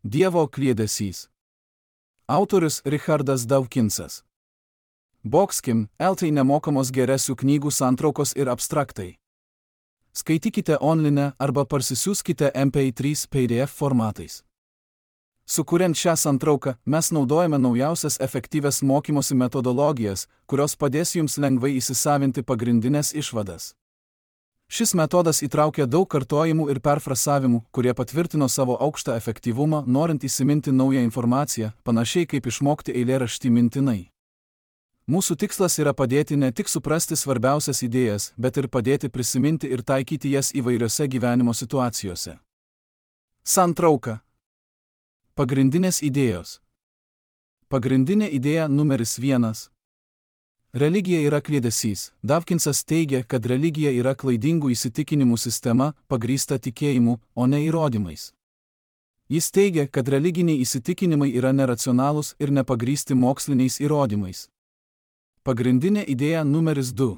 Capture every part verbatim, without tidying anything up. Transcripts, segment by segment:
Dievo kliedesys. Autorius Richardas Dawkinsas. Boxkim, eltai nemokamos geresių knygų santraukos ir abstraktai. Skaitykite online arba parsisiųskite M P trys P D F formatais. Sukuriant šią santrauką, mes naudojame naujausias efektyvias mokymosi metodologijas, kurios padės jums lengvai įsisavinti pagrindinės išvadas. Šis metodas įtraukia daug kartojimų ir perfrasavimų, kurie patvirtino savo aukštą efektyvumą, norint įsiminti naują informaciją, panašiai kaip išmokti eilėraštį mintinai. Mūsų tikslas yra padėti ne tik suprasti svarbiausias idėjas, bet ir padėti prisiminti ir taikyti jas įvairiose gyvenimo situacijose. Santrauka. Pagrindinės idėjos. Pagrindinė idėja numeris vienas. Religija yra kliedesys. Dawkinsas teigia, kad religija yra klaidingų įsitikinimų sistema, pagrįsta tikėjimu, o ne įrodymais. Jis teigia, kad religiniai įsitikinimai yra neracionalūs ir nepagrįsti moksliniais įrodymais. Pagrindinė idėja numeris du.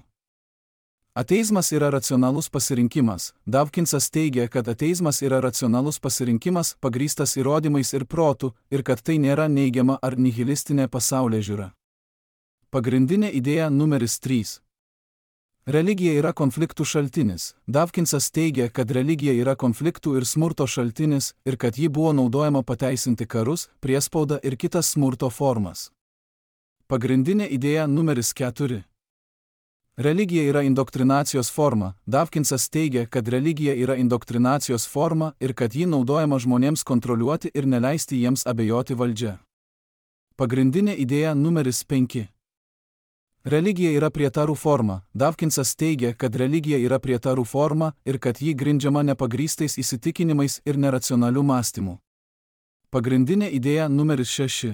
Ateizmas yra racionalus pasirinkimas. Dawkinsas teigia, kad ateizmas yra racionalus pasirinkimas, pagrįstas įrodymais ir protu, ir kad tai nėra neigiama ar nihilistinė pasaulėžiūra. Pagrindinė idėja numeris trys. Religija yra konfliktų šaltinis. Dawkinsas teigia, kad religija yra konfliktų ir smurto šaltinis ir kad ji buvo naudojama pateisinti karus, priespaudą ir kitas smurto formas. Pagrindinė idėja numeris keturi. Religija yra indoktrinacijos forma. Dawkinsas teigia, kad religija yra indoktrinacijos forma ir kad ji naudojama žmonėms kontroliuoti ir neleisti jiems abejoti valdžia. Pagrindinė idėja numeris penki. Religija yra prietarų forma. Dawkinsas teigia, kad religija yra prietarų forma ir kad ji grindžiama nepagrįstais įsitikinimais ir neracionaliu mąstymu. Pagrindinė idėja numeris šeši.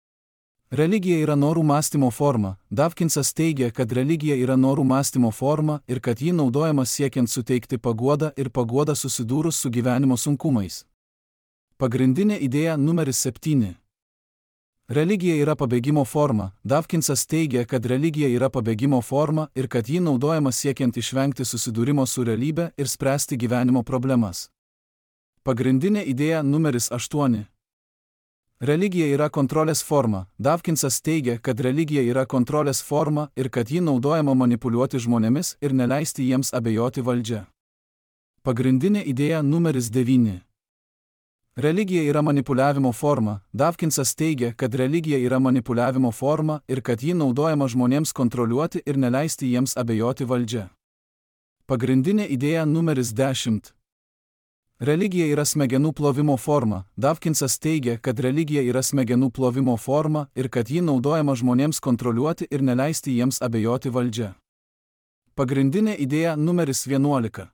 Religija yra norų mąstymo forma. Dawkinsas teigia, kad religija yra norų mąstymo forma ir kad ji naudojama siekiant suteikti paguodą ir paguodą susidūrus su gyvenimo sunkumais. Pagrindinė idėja numeris septyni. Religija yra pabėgimo forma. Dawkinsas teigia, kad religija yra pabėgimo forma ir kad ji naudojama siekiant išvengti susidūrimo su realybe ir spręsti gyvenimo problemas. Pagrindinė idėja numeris aštuoni. Religija yra kontrolės forma. Dawkinsas teigia, kad religija yra kontrolės forma ir kad ji naudojama manipuliuoti žmonėmis ir neleisti jiems abejoti valdžia. Pagrindinė idėja numeris devyni. Religija yra manipuliavimo forma. Dawkinsas teigia, kad religija yra manipuliavimo forma ir kad ji naudojama žmonėms kontroliuoti ir neleisti jiems abejoti valdžia. Pagrindinė idėja numeris dešimt. Religija yra smegenų plovimo forma. Dawkinsas teigia, kad religija yra smegenų plovimo forma ir kad ji naudojama žmonėms kontroliuoti ir neleisti jiems abejoti valdžia. Pagrindinė idėja numeris vienuolika.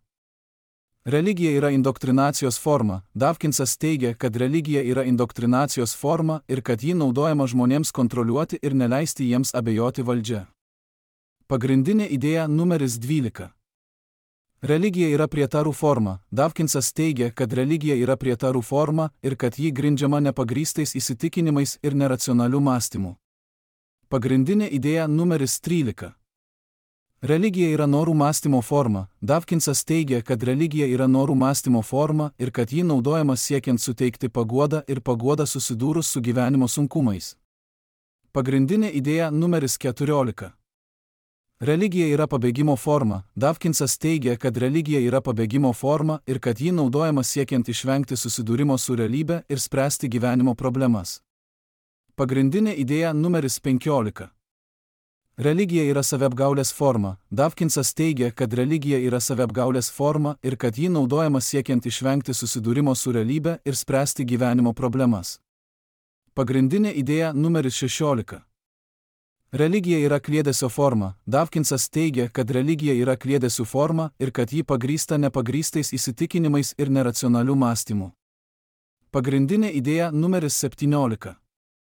Religija yra indoktrinacijos forma. Dawkinsas teigia, kad religija yra indoktrinacijos forma ir kad ji naudojama žmonėms kontroliuoti ir neleisti jiems abejoti valdžia. Pagrindinė idėja numeris dvylika. Religija yra prietarų forma. Dawkinsas teigia, kad religija yra prietarų forma ir kad ji grindžiama nepagrįstais įsitikinimais ir neracionaliu mąstymu. Pagrindinė idėja numeris trylika. Religija yra norų mąstymo forma. Dawkinsas teigia, kad religija yra norų mąstymo forma ir kad ji naudojama siekiant suteikti paguodą ir paguodą susidūrus su gyvenimo sunkumais. Pagrindinė idėja numeris keturiolika. Religija yra pabėgimo forma. Dawkinsas teigia, kad religija yra pabėgimo forma ir kad ji naudojama siekiant išvengti susidūrimo su realybe ir spręsti gyvenimo problemas. Pagrindinė idėja numeris penkiolika. Religija yra saviapgaulės forma. Dawkinsas teigia, kad religija yra saviapgaulės forma ir kad ji naudojama siekiant išvengti susidūrimo su realybe ir spręsti gyvenimo problemas. Pagrindinė idėja numeris šešiolika. Religija yra kliedesio forma. Dawkinsas teigia, kad religija yra kliedesių forma ir kad ji pagrįsta nepagrįstais įsitikinimais ir neracionaliu mąstymu. Pagrindinė idėja numeris septyniolika.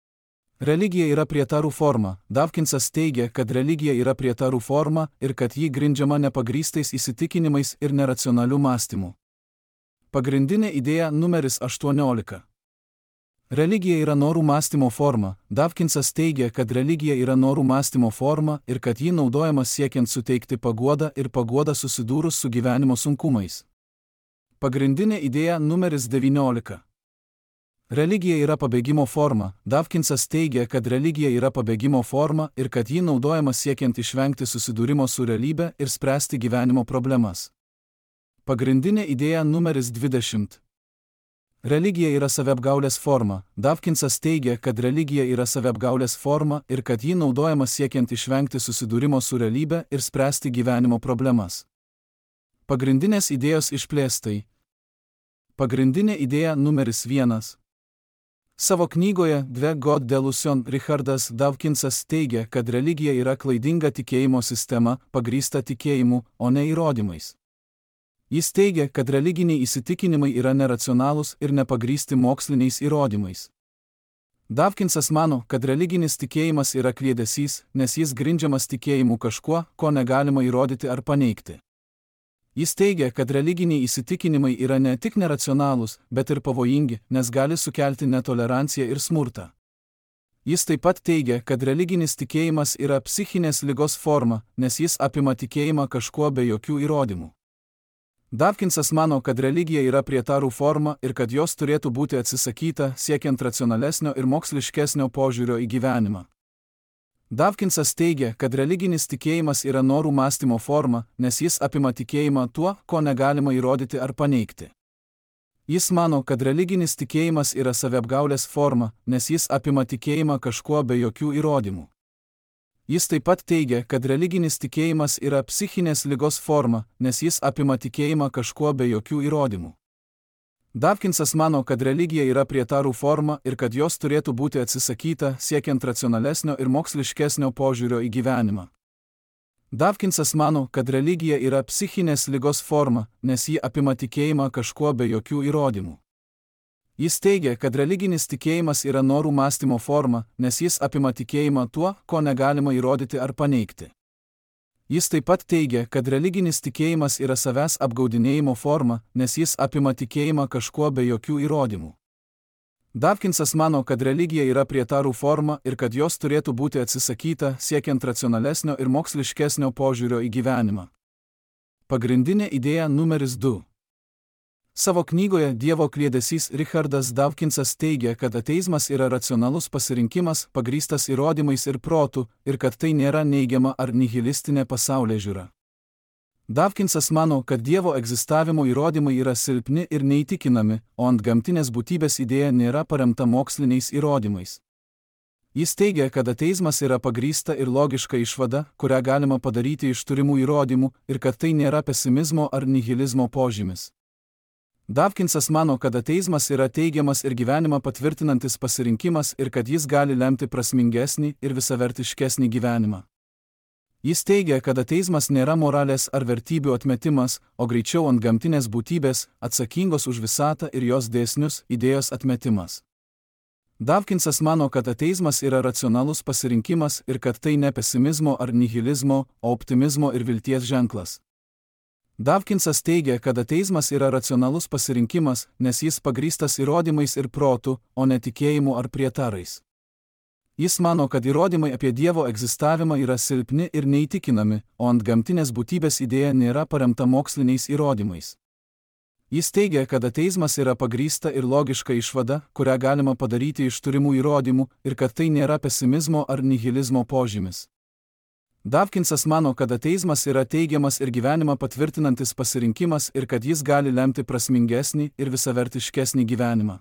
Religija yra prietarų forma. Dawkinsas teigia, kad religija yra prietarų forma ir kad ji grindžiama nepagrįstais įsitikinimais ir neracionaliu mąstymu. Pagrindinė idėja numeris aštuoniolika. Religija yra norų mąstymo forma. Dawkinsas teigia, kad religija yra norų mąstymo forma ir kad ji naudojama siekiant suteikti paguodą ir paguodą susidūrus su gyvenimo sunkumais. Pagrindinė idėja numeris devyniolika. Religija yra pabėgimo forma. Dawkinsas teigia, kad religija yra pabėgimo forma ir kad ji naudojama siekiant išvengti susidūrimo su realybe ir spręsti gyvenimo problemas. Pagrindinė idėja numeris dvidešimt. Religija yra saviapgaulės forma. Dawkinsas teigia, kad religija yra saviapgaulės forma ir kad ji naudojama siekiant išvengti susidūrimo su realybe ir spręsti gyvenimo problemas. Pagrindinės idėjos išplėstai. Pagrindinė idėja numeris vienas. Savo knygoje The God Delusion Richardas Dawkinsas teigia, kad religija yra klaidinga tikėjimo sistema, pagrįsta tikėjimu, o ne įrodymais. Jis teigia, kad religiniai įsitikinimai yra neracionalūs ir nepagrįsti moksliniais įrodymais. Dawkinsas mano, kad religinis tikėjimas yra kliedesys, nes jis grindžiamas tikėjimu kažkuo, ko negalima įrodyti ar paneigti. Jis teigia, kad religiniai įsitikinimai yra ne tik neracionalūs, bet ir pavojingi, nes gali sukelti netoleranciją ir smurtą. Jis taip pat teigia, kad religinis tikėjimas yra psichinės ligos forma, nes jis apima tikėjimą kažkuo be jokių įrodymų. Dawkinsas mano, kad religija yra prietarų forma ir kad jos turėtų būti atsisakyta, siekiant racionalesnio ir moksliškesnio požiūrio į gyvenimą. Dawkinsas teigia, kad religinis tikėjimas yra norų mąstymo forma, nes jis apima tikėjimą tuo, ko negalima įrodyti ar paneigti. Jis mano, kad religinis tikėjimas yra saviapgaulės forma, nes jis apima tikėjimą kažkuo be jokių įrodymų. Jis taip pat teigia, kad religinis tikėjimas yra psichinės ligos forma, nes jis apima tikėjimą kažkuo be jokių įrodymų. Dawkinsas mano, kad religija yra prietarų forma ir kad jos turėtų būti atsisakyta, siekiant racionalesnio ir moksliškesnio požiūrio į gyvenimą. Dawkinsas mano, kad religija yra psichinės ligos forma, nes ji apima tikėjimą kažkuo be jokių įrodymų. Jis teigia, kad religinis tikėjimas yra norų mąstymo forma, nes jis apima tikėjimą tuo, ko negalima įrodyti ar paneigti. Jis taip pat teigia, kad religinis tikėjimas yra savęs apgaudinėjimo forma, nes jis apima tikėjimą kažkuo be jokių įrodymų. Dawkinsas mano, kad religija yra prietarų forma ir kad jos turėtų būti atsisakyta, siekiant racionalesnio ir moksliškesnio požiūrio į gyvenimą. Pagrindinė idėja numeris du. Savo knygoje Dievo kliedesys Richardas Dawkinsas teigia, kad ateizmas yra racionalus pasirinkimas, pagrįstas įrodymais ir protu, ir kad tai nėra neigiama ar nihilistinė pasaulėžiūra. Dawkinsas mano, kad Dievo egzistavimo įrodymai yra silpni ir neįtikinami, o antgamtinės būtybės idėja nėra paremta moksliniais įrodymais. Jis teigia, kad ateizmas yra pagrįsta ir logiška išvada, kurią galima padaryti iš turimų įrodymų, ir kad tai nėra pesimizmo ar nihilizmo požymis. Dawkinsas mano, kad ateizmas yra teigiamas ir gyvenimą patvirtinantis pasirinkimas ir kad jis gali lemti prasmingesnį ir visavertiškesnį gyvenimą. Jis teigia, kad ateizmas nėra moralės ar vertybių atmetimas, o greičiau antgamtinės būtybės, atsakingos už visatą ir jos dėsnius, idėjos atmetimas. Dawkinsas mano, kad ateizmas yra racionalus pasirinkimas ir kad tai ne pesimizmo ar nihilizmo, o optimizmo ir vilties ženklas. Dawkinsas teigia, kad ateizmas yra racionalus pasirinkimas, nes jis pagrįstas įrodymais ir protu, o ne tikėjimu ar prietarais. Jis mano, kad įrodymai apie Dievo egzistavimą yra silpni ir neįtikinami, o antgamtinės būtybės idėja nėra paremta moksliniais įrodymais. Jis teigia, kad ateizmas yra pagrįsta ir logiška išvada, kurią galima padaryti iš turimų įrodymų, ir kad tai nėra pesimizmo ar nihilizmo požymis. Dawkinsas mano, kad ateizmas yra teigiamas ir gyvenimą patvirtinantis pasirinkimas ir kad jis gali lemti prasmingesnį ir visavertiškesnį gyvenimą.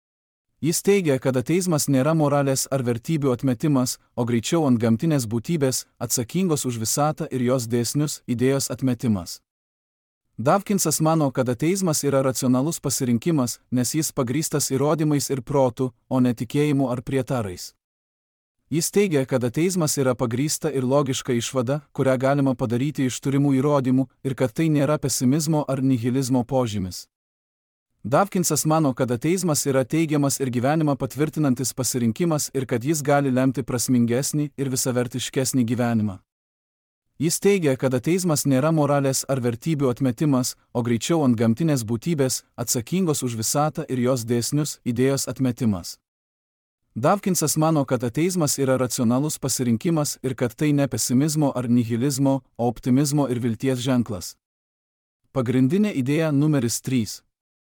Jis teigia, kad ateizmas nėra moralės ar vertybių atmetimas, o greičiau antgamtinės būtybės, atsakingos už visatą ir jos dėsnius, idėjos atmetimas. Dawkinsas mano, kad ateizmas yra racionalus pasirinkimas, nes jis pagrįstas įrodymais ir protu, o ne tikėjimu ar prietarais. Jis teigia, kad ateizmas yra pagrįsta ir logiška išvada, kurią galima padaryti iš turimų įrodymų, ir kad tai nėra pesimizmo ar nihilizmo požymis. Dawkinsas mano, kad ateizmas yra teigiamas ir gyvenimą patvirtinantis pasirinkimas ir kad jis gali lemti prasmingesnį ir visavertiškesnį gyvenimą. Jis teigia, kad ateizmas nėra moralės ar vertybių atmetimas, o greičiau antgamtinės būtybės, atsakingos už visatą ir jos dėsnius, idėjos atmetimas. Dawkinsas mano, kad ateizmas yra racionalus pasirinkimas ir kad tai ne pesimizmo ar nihilizmo, o optimizmo ir vilties ženklas. Pagrindinė idėja numeris trys.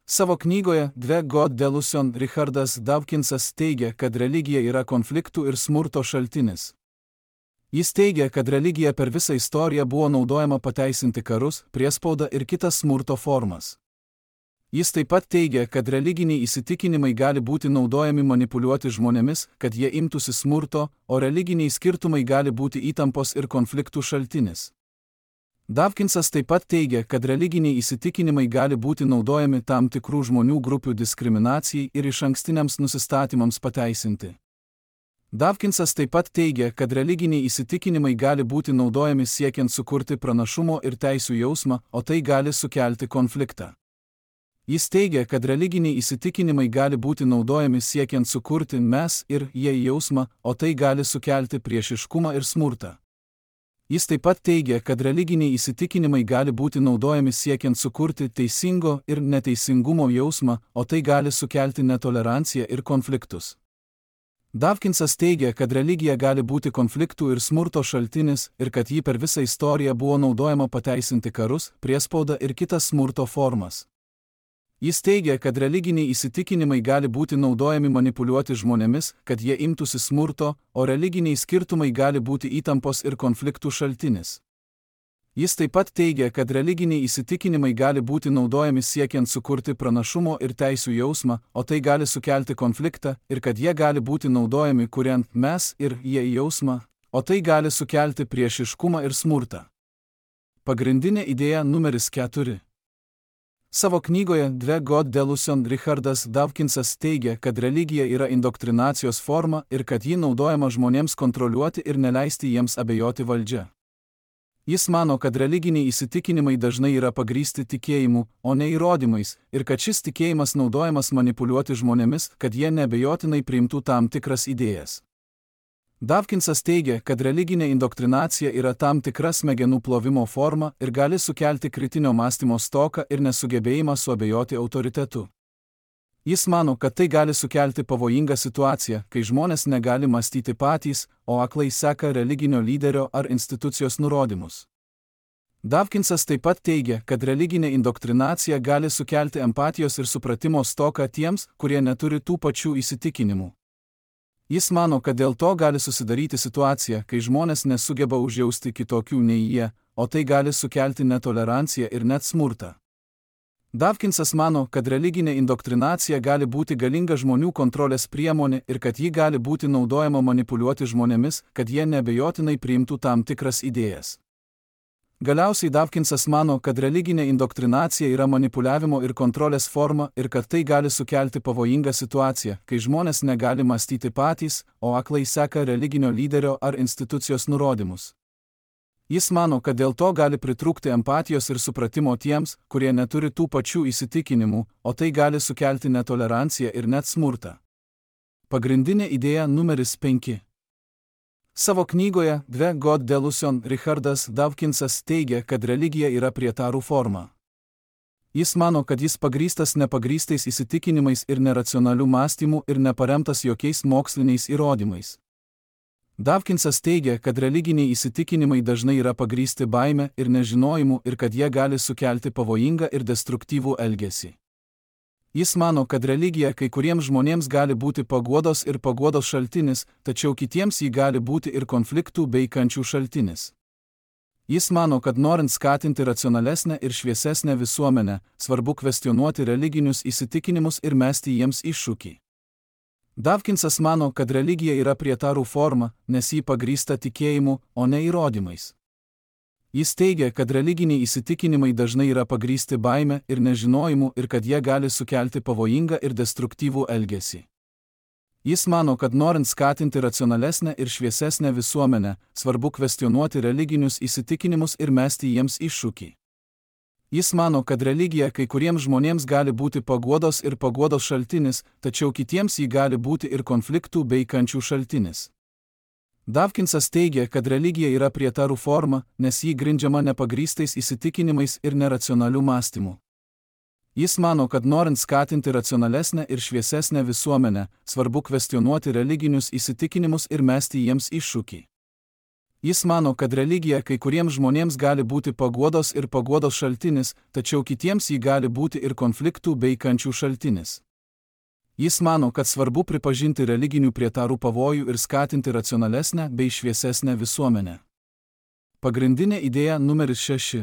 Savo knygoje The God Delusion Richardas Dawkinsas teigia, kad religija yra konfliktų ir smurto šaltinis. Jis teigia, kad religija per visą istoriją buvo naudojama pateisinti karus, priespaudą ir kitas smurto formas. Jis taip pat teigia, kad religiniai įsitikinimai gali būti naudojami manipuliuoti žmonėmis, kad jie imtųsi smurto, o religiniai skirtumai gali būti įtampos ir konfliktų šaltinis. Dawkinsas taip pat teigia, kad religiniai įsitikinimai gali būti naudojami tam tikrų žmonių grupių diskriminacijai ir išankstiniams nusistatymams pateisinti. Dawkinsas taip pat teigia, kad religiniai įsitikinimai gali būti naudojami siekiant sukurti pranašumo ir teisių jausmą, o tai gali sukelti konfliktą. Jis teigia, kad religiniai įsitikinimai gali būti naudojami siekiant sukurti mes ir jie jausmą, o tai gali sukelti priešiškumą ir smurtą. Jis taip pat teigia, kad religiniai įsitikinimai gali būti naudojami siekiant sukurti teisingo ir neteisingumo jausmą, o tai gali sukelti netoleranciją ir konfliktus. Dawkinsas teigia, kad religija gali būti konfliktų ir smurto šaltinis ir kad ji per visą istoriją buvo naudojama pateisinti karus, priespaudą ir kitas smurto formas. Jis teigia, kad religiniai įsitikinimai gali būti naudojami manipuliuoti žmonėmis, kad jie imtųsi smurto, o religiniai skirtumai gali būti įtampos ir konfliktų šaltinis. Jis taip pat teigia, kad religiniai įsitikinimai gali būti naudojami siekiant sukurti pranašumo ir teisių jausmą, o tai gali sukelti konfliktą, ir kad jie gali būti naudojami kuriant mes ir jie jausmą, o tai gali sukelti priešiškumą ir smurtą. Pagrindinė idėja numeris keturi. Savo knygoje The God Delusion Richardas Dawkinsas teigia, kad religija yra indoktrinacijos forma ir kad ji naudojama žmonėms kontroliuoti ir neleisti jiems abejoti valdžia. Jis mano, kad religiniai įsitikinimai dažnai yra pagrįsti tikėjimu, o ne įrodymais, ir kad šis tikėjimas naudojamas manipuliuoti žmonėmis, kad jie neabejotinai priimtų tam tikras idėjas. Dawkinsas teigia, kad religinė indoktrinacija yra tam tikra smegenų plovimo forma ir gali sukelti kritinio mąstymo stoką ir nesugebėjimą suabejoti autoritetu. Jis mano, kad tai gali sukelti pavojingą situaciją, kai žmonės negali mąstyti patys, o aklai seka religinio lyderio ar institucijos nurodymus. Dawkinsas taip pat teigia, kad religinė indoktrinacija gali sukelti empatijos ir supratimo stoką tiems, kurie neturi tų pačių įsitikinimų. Jis mano, kad dėl to gali susidaryti situacija, kai žmonės nesugeba užjausti kitokių nei jie, o tai gali sukelti netoleranciją ir net smurtą. Dawkinsas mano, kad religinė indoktrinacija gali būti galinga žmonių kontrolės priemonė ir kad ji gali būti naudojama manipuliuoti žmonėmis, kad jie neabejotinai priimtų tam tikras idėjas. Galiausiai Dawkinsas mano, kad religinė indoktrinacija yra manipuliavimo ir kontrolės forma ir kad tai gali sukelti pavojingą situaciją, kai žmonės negali mąstyti patys, o aklai seka religinio lyderio ar institucijos nurodymus. Jis mano, kad dėl to gali pritrūkti empatijos ir supratimo tiems, kurie neturi tų pačių įsitikinimų, o tai gali sukelti netoleranciją ir net smurtą. Pagrindinė idėja numeris penki. Savo knygoje The God Delusion Richardas Dawkinsas teigia, kad religija yra prietarų forma. Jis mano, kad jis pagrįstas nepagrįstais įsitikinimais ir neracionalių mąstymų ir neparemtas jokiais moksliniais įrodymais. Dawkinsas teigia, kad religiniai įsitikinimai dažnai yra pagrįsti baime ir nežinojimu ir kad jie gali sukelti pavojingą ir destruktyvų elgesį. Jis mano, kad religija kai kuriems žmonėms gali būti paguodos ir paguodos šaltinis, tačiau kitiems ji gali būti ir konfliktų bei kančių šaltinis. Jis mano, kad norint skatinti racionalesnę ir šviesesnę visuomenę, svarbu kvestionuoti religinius įsitikinimus ir mesti jiems iššūkį. Dawkinsas mano, kad religija yra prietarų forma, nes ji pagrįsta tikėjimu, o ne įrodymais. Jis teigia, kad religiniai įsitikinimai dažnai yra pagrįsti baime ir nežinojimu ir kad jie gali sukelti pavojingą ir destruktyvų elgesį. Jis mano, kad norint skatinti racionalesnę ir šviesesnę visuomenę, svarbu kvestionuoti religinius įsitikinimus ir mesti jiems iššūkį. Jis mano, kad religija kai kuriems žmonėms gali būti paguodos ir paguodos šaltinis, tačiau kitiems ji gali būti ir konfliktų bei kančių šaltinis. Dawkinsas teigia, kad religija yra prietarų forma, nes ji grindžiama nepagrįstais įsitikinimais ir neracionalių mąstymų. Jis mano, kad norint skatinti racionalesnę ir šviesesnę visuomenę, svarbu kvestionuoti religinius įsitikinimus ir mesti jiems iššūkį. Jis mano, kad religija kai kuriems žmonėms gali būti paguodos ir paguodos šaltinis, tačiau kitiems ji gali būti ir konfliktų bei kančių šaltinis. Jis mano, kad svarbu pripažinti religinių prietarų pavojų ir skatinti racionalesnę bei šviesesnę visuomenę. Pagrindinė idėja numeris šeši.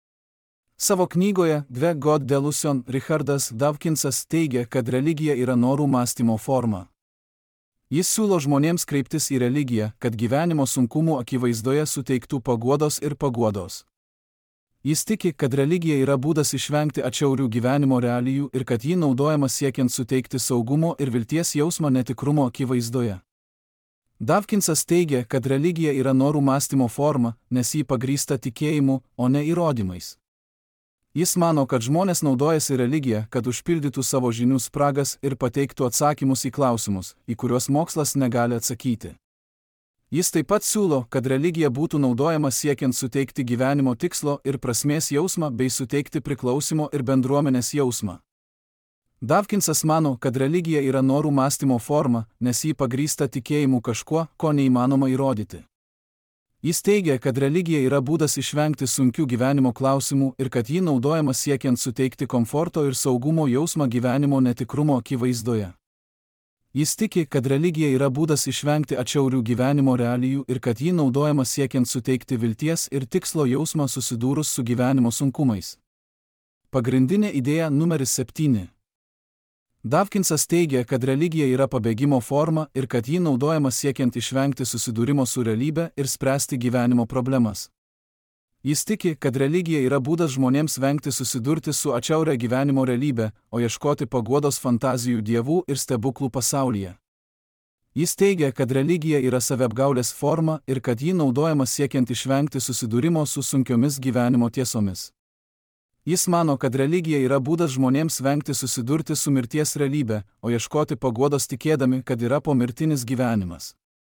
Savo knygoje The God Delusion Richardas Dawkinsas teigia, kad religija yra norų mąstymo forma. Jis siūlo žmonėms kreiptis į religiją, kad gyvenimo sunkumų akivaizdoje suteiktų paguodos ir paguodos. Jis tiki, kad religija yra būdas išvengti atšiaurių gyvenimo realijų ir kad ji naudojama siekiant suteikti saugumo ir vilties jausmą netikrumo akivaizdoje. Dawkinsas teigia, kad religija yra norų mąstymo forma, nes ji pagrįsta tikėjimu, o ne įrodymais. Jis mano, kad žmonės naudojasi religiją, kad užpildytų savo žinių spragas ir pateiktų atsakymus į klausimus, į kuriuos mokslas negali atsakyti. Jis taip pat siūlo, kad religija būtų naudojama siekiant suteikti gyvenimo tikslo ir prasmės jausmą bei suteikti priklausimo ir bendruomenės jausmą. Dawkinsas mano, kad religija yra norų mąstymo forma, nes ji pagrįsta tikėjimu kažkuo, ko neįmanoma įrodyti. Jis teigia, kad religija yra būdas išvengti sunkių gyvenimo klausimų ir kad ji naudojama siekiant suteikti komforto ir saugumo jausmą gyvenimo netikrumo akivaizdoje. Jis tiki, kad religija yra būdas išvengti atšiaurių gyvenimo realijų ir kad ji naudojama siekiant suteikti vilties ir tikslo jausmą susidūrus su gyvenimo sunkumais. Pagrindinė idėja numeris septyni. Dawkinsas teigia, kad religija yra pabėgimo forma ir kad ji naudojama siekiant išvengti susidūrimo su realybe ir spręsti gyvenimo problemas. Jis tiki, kad religija yra būdas žmonėms vengti susidurti su atšiauria gyvenimo realybe, o ieškoti paguodos fantazijų dievų ir stebuklų pasaulyje. Jis teigia, kad religija yra saviapgaulės forma ir kad ji naudojama siekiant išvengti susidūrimo su sunkiomis gyvenimo tiesomis. Jis mano, kad religija yra būdas žmonėms vengti susidurti su mirties realybe, o ieškoti paguodos tikėdami, kad yra pomirtinis gyvenimas.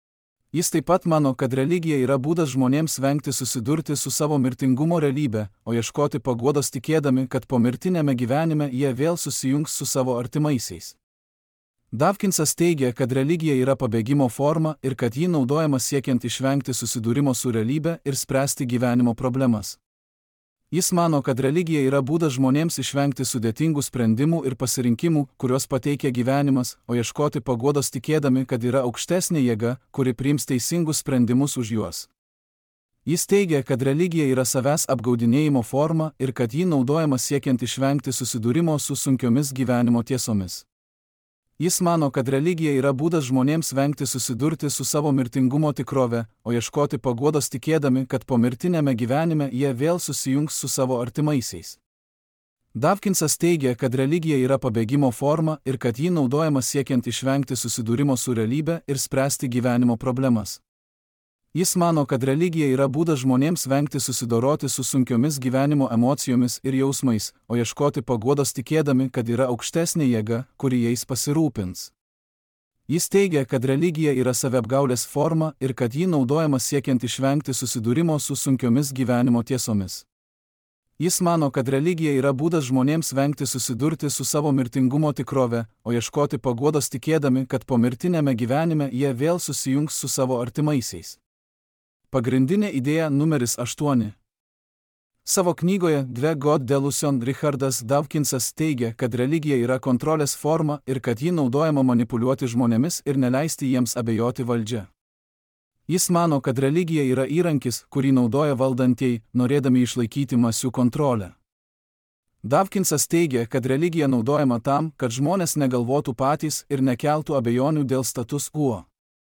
Jis taip pat mano, kad religija yra būdas žmonėms vengti susidurti su savo mirtingumo realybe, o ieškoti paguodos tikėdami, kad pomirtinėme gyvenime jie vėl susijungs su savo artimaisiais. Dawkinsas teigia, kad religija yra pabėgimo forma ir kad ji naudojama siekiant išvengti susidūrimo su realybe ir spręsti gyvenimo problemas. Jis mano, kad religija yra būdas žmonėms išvengti sudėtingų sprendimų ir pasirinkimų, kuriuos pateikia gyvenimas, o ieškoti paguodos tikėdami, kad yra aukštesnė jėga, kuri priims teisingus sprendimus už juos. Jis teigia, kad religija yra savęs apgaudinėjimo forma ir kad ji naudojama siekiant išvengti susidūrimo su sunkiomis gyvenimo tiesomis. Jis mano, kad religija yra būdas žmonėms vengti susidurti su savo mirtingumo tikrove, o ieškoti paguodos tikėdami, kad pomirtinėme gyvenime jie vėl susijungs su savo artimaisiais. Dawkinsas teigia, kad religija yra pabėgimo forma ir kad ji naudojama siekiant išvengti susidūrimo su realybe ir spręsti gyvenimo problemas. Jis mano, kad religija yra būdas žmonėms vengti susidoroti su sunkiomis gyvenimo emocijomis ir jausmais, o ieškoti paguodos tikėdami, kad yra aukštesnė jėga, kuri jais pasirūpins. Jis teigia, kad religija yra saviapgaulės forma ir kad ji naudojama siekiant išvengti susidūrimo su sunkiomis gyvenimo tiesomis. Jis mano, kad religija yra būdas žmonėms vengti susidurti su savo mirtingumo tikrove, o ieškoti paguodos tikėdami, kad pomirtinėme gyvenime jie vėl susijungs su savo artimaisiais. Pagrindinė idėja numeris aštuoni. Savo knygoje The God Delusion Richardas Dawkinsas teigia, kad religija yra kontrolės forma ir kad ji naudojama manipuliuoti žmonėmis ir neleisti jiems abejoti valdžia. Jis mano, kad religija yra įrankis, kurį naudoja valdantieji, norėdami išlaikyti masių kontrolę. Dawkinsas teigia, kad religija naudojama tam, kad žmonės negalvotų patys ir nekeltų abejonių dėl status quo.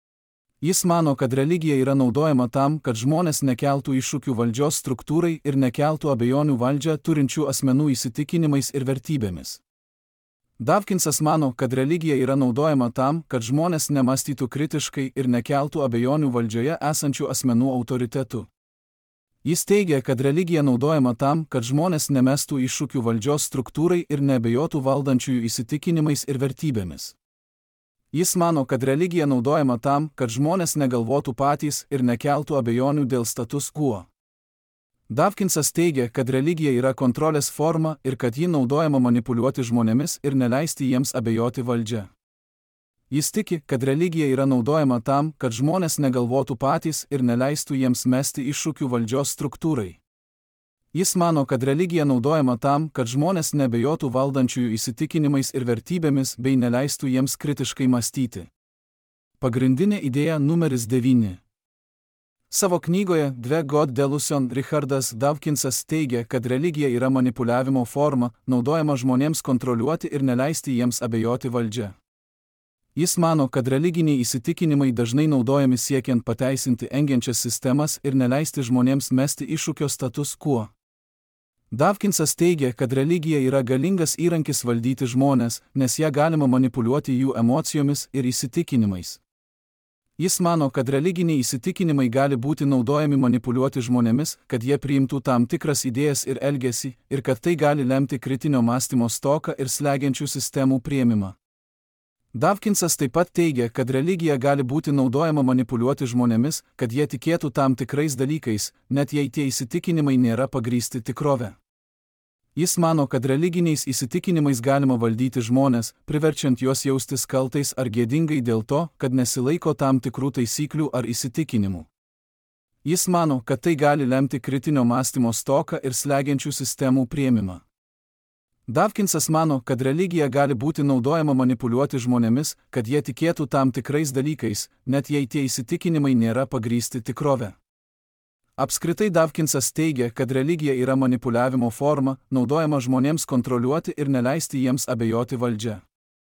Jis mano, kad religija yra naudojama tam, kad žmonės nekeltų iššūkių valdžios struktūrai ir nekeltų abejonių valdžią turinčių asmenų įsitikinimais ir vertybėmis. Dawkinsas mano, kad religija yra naudojama tam, kad žmonės nemąstytų kritiškai ir nekeltų abejonių valdžioje esančių asmenų autoritetu. Jis teigia, kad religija naudojama tam, kad žmonės nemestų iššūkių valdžios struktūrai ir neabejotų valdančiųjų įsitikinimais ir vertybėmis. Jis mano, kad religija naudojama tam, kad žmonės negalvotų patys ir nekeltų abejonių dėl status quo. Dawkinsas teigia, kad religija yra kontrolės forma ir kad ji naudojama manipuliuoti žmonėmis ir neleisti jiems abejoti valdžia. Jis tiki, kad religija yra naudojama tam, kad žmonės negalvotų patys ir neleistų jiems mesti iššūkių valdžios struktūrai. Jis mano, kad religija naudojama tam, kad žmonės nebejotų valdančiųjų įsitikinimais ir vertybėmis bei neleistų jiems kritiškai mąstyti. Pagrindinė idėja numeris devyni. Savo knygoje The God Delusion Richardas Dawkinsas teigia, kad religija yra manipuliavimo forma, naudojama žmonėms kontroliuoti ir neleisti jiems abejoti valdžia. Jis mano, kad religiniai įsitikinimai dažnai naudojami siekiant pateisinti engiančias sistemas ir neleisti žmonėms mesti iššūkio status quo. Dawkinsas teigia, kad religija yra galingas įrankis valdyti žmonės, nes ją galima manipuliuoti jų emocijomis ir įsitikinimais. Jis mano, kad religiniai įsitikinimai gali būti naudojami manipuliuoti žmonėmis, kad jie priimtų tam tikras idėjas ir elgesį, ir kad tai gali lemti kritinio mąstymo stoką ir slegiančių sistemų priėmimą. Dawkinsas taip pat teigia, kad religija gali būti naudojama manipuliuoti žmonėmis, kad jie tikėtų tam tikrais dalykais, net jei tie įsitikinimai nėra pagrįsti tikrove. Jis mano, kad religiniais įsitikinimais galima valdyti žmonės, priverčiant juos jaustis kaltais ar gėdingai dėl to, kad nesilaiko tam tikrų taisyklių ar įsitikinimų. Jis mano, kad tai gali lemti kritinio mąstymo stoką ir slegiančių sistemų priėmimą. Dawkinsas mano, kad religija gali būti naudojama manipuliuoti žmonėmis, kad jie tikėtų tam tikrais dalykais, net jei tie įsitikinimai nėra pagrįsti tikrove. Apskritai Dawkinsas teigia, kad religija yra manipuliavimo forma, naudojama žmonėms kontroliuoti ir neleisti jiems abejoti valdžia.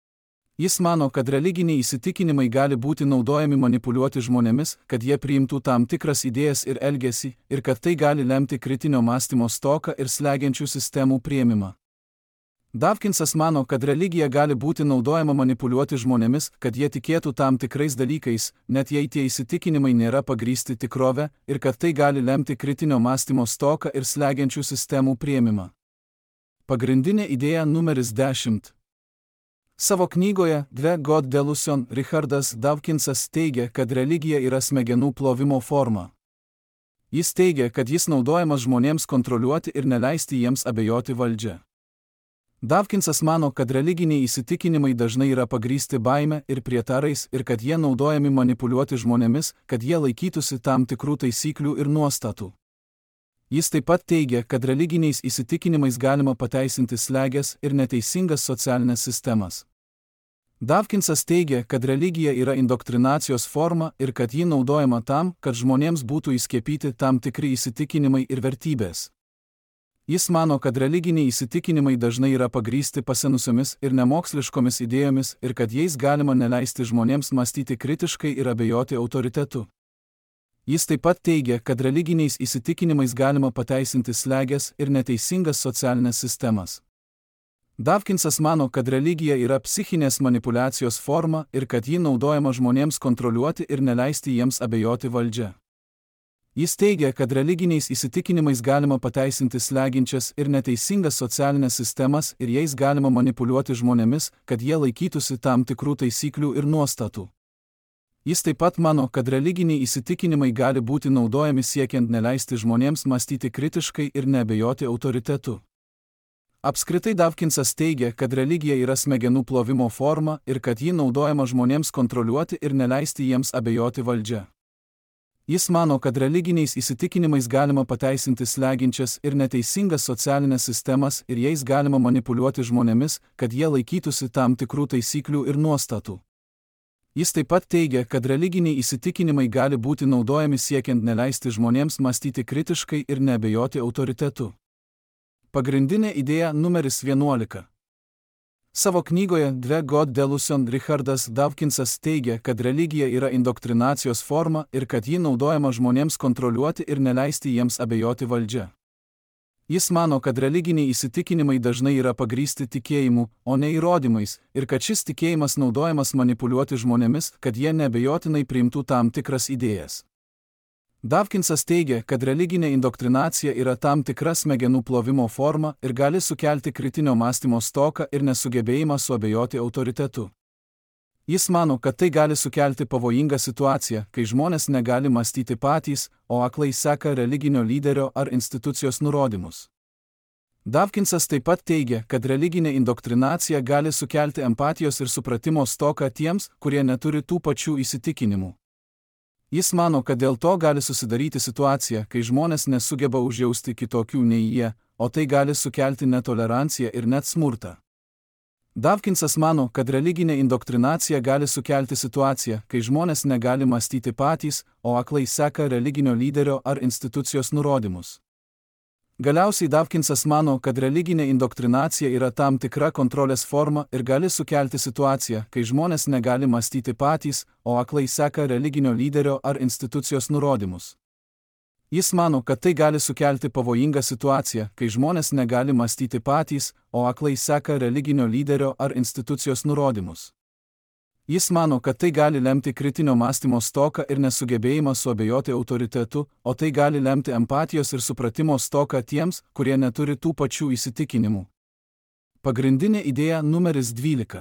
Jis mano, kad religiniai įsitikinimai gali būti naudojami manipuliuoti žmonėmis, kad jie priimtų tam tikras idėjas ir elgesį, ir kad tai gali lemti kritinio mąstymo stoką ir slegiančių sistemų priėmimą. Dawkinsas mano, kad religija gali būti naudojama manipuliuoti žmonėmis, kad jie tikėtų tam tikrais dalykais, net jei tie įsitikinimai nėra pagrįsti tikrove, ir kad tai gali lemti kritinio mąstymo stoką ir slegiančių sistemų priėmimą. Pagrindinė idėja numeris dešimt. Savo knygoje The God Delusion Richardas Dawkinsas teigia, kad religija yra smegenų plovimo forma. Jis teigia, kad jis naudojamas žmonėms kontroliuoti ir neleisti jiems abejoti valdžia. Dawkinsas mano, kad religiniai įsitikinimai dažnai yra pagrįsti baime ir prietarais ir kad jie naudojami manipuliuoti žmonėmis, kad jie laikytųsi tam tikrų taisyklių ir nuostatų. Jis taip pat teigia, kad religiniais įsitikinimais galima pateisinti slegias ir neteisingas socialinės sistemas. Dawkinsas teigia, kad religija yra indoktrinacijos forma ir kad ji naudojama tam, kad žmonėms būtų įskiepyti tam tikri įsitikinimai ir vertybės. Jis mano, kad religiniai įsitikinimai dažnai yra pagrįsti pasenusiomis ir nemoksliškomis idėjomis ir kad jais galima neleisti žmonėms mąstyti kritiškai ir abejoti autoritetu. Jis taip pat teigia, kad religiniais įsitikinimais galima pateisinti slegias ir neteisingas socialinės sistemas. Dawkinsas mano, kad religija yra psichinės manipuliacijos forma ir kad ji naudojama žmonėms kontroliuoti ir neleisti jiems abejoti valdžia. Jis teigia, kad religiniais įsitikinimais galima pateisinti sleginčias ir neteisingas socialinės sistemas ir jais galima manipuliuoti žmonėmis, kad jie laikytųsi tam tikrų taisyklių ir nuostatų. Jis taip pat mano, kad religiniai įsitikinimai gali būti naudojami siekiant neleisti žmonėms mąstyti kritiškai ir neabejoti autoritetu. Apskritai Dawkinsas teigia, kad religija yra smegenų plovimo forma ir kad ji naudojama žmonėms kontroliuoti ir neleisti jiems abejoti valdžia. Jis mano, kad religiniais įsitikinimais galima pateisinti sleginčias ir neteisingas socialinės sistemas ir jais galima manipuliuoti žmonėmis, kad jie laikytųsi tam tikrų taisyklių ir nuostatų. Jis taip pat teigia, kad religiniai įsitikinimai gali būti naudojami siekiant neleisti žmonėms mąstyti kritiškai ir neabejoti autoritetu. Pagrindinė idėja numeris vienuolika. Savo knygoje The God Delusion Richardas Dawkinsas teigia, kad religija yra indoktrinacijos forma ir kad ji naudojama žmonėms kontroliuoti ir neleisti jiems abejoti valdžia. Jis mano, kad religiniai įsitikinimai dažnai yra pagrįsti tikėjimu, o ne įrodymais, ir kad šis tikėjimas naudojamas manipuliuoti žmonėmis, kad jie neabejotinai priimtų tam tikras idėjas. Dawkinsas teigia, kad religinė indoktrinacija yra tam tikra smegenų plovimo forma ir gali sukelti kritinio mąstymo stoką ir nesugebėjimą suabejoti autoritetu. Jis mano, kad tai gali sukelti pavojingą situaciją, kai žmonės negali mąstyti patys, o aklai seka religinio lyderio ar institucijos nurodymus. Dawkinsas taip pat teigia, kad religinė indoktrinacija gali sukelti empatijos ir supratimo stoką tiems, kurie neturi tų pačių įsitikinimų. Jis mano, kad dėl to gali susidaryti situacija, kai žmonės nesugeba užjausti kitokių nei jie, o tai gali sukelti netoleranciją ir net smurtą. Dawkinsas mano, kad religinė indoktrinacija gali sukelti situaciją, kai žmonės negali mąstyti patys, o aklai seka religinio lyderio ar institucijos nurodymus. Galiausiai Dawkinsas mano, kad religinė indoktrinacija yra tam tikra kontrolės forma ir gali sukelti situaciją, kai žmonės negali mąstyti patys, o aklai seka religinio lyderio ar institucijos nurodymus. Jis mano, kad tai gali sukelti pavojingą situaciją, kai žmonės negali mąstyti patys, o aklai seka religinio lyderio ar institucijos nurodymus. Jis mano, kad tai gali lemti kritinio mąstymo stoką ir nesugebėjimą suabejoti autoritetu, o tai gali lemti empatijos ir supratimo stoką tiems, kurie neturi tų pačių įsitikinimų. Pagrindinė idėja numeris dvylika.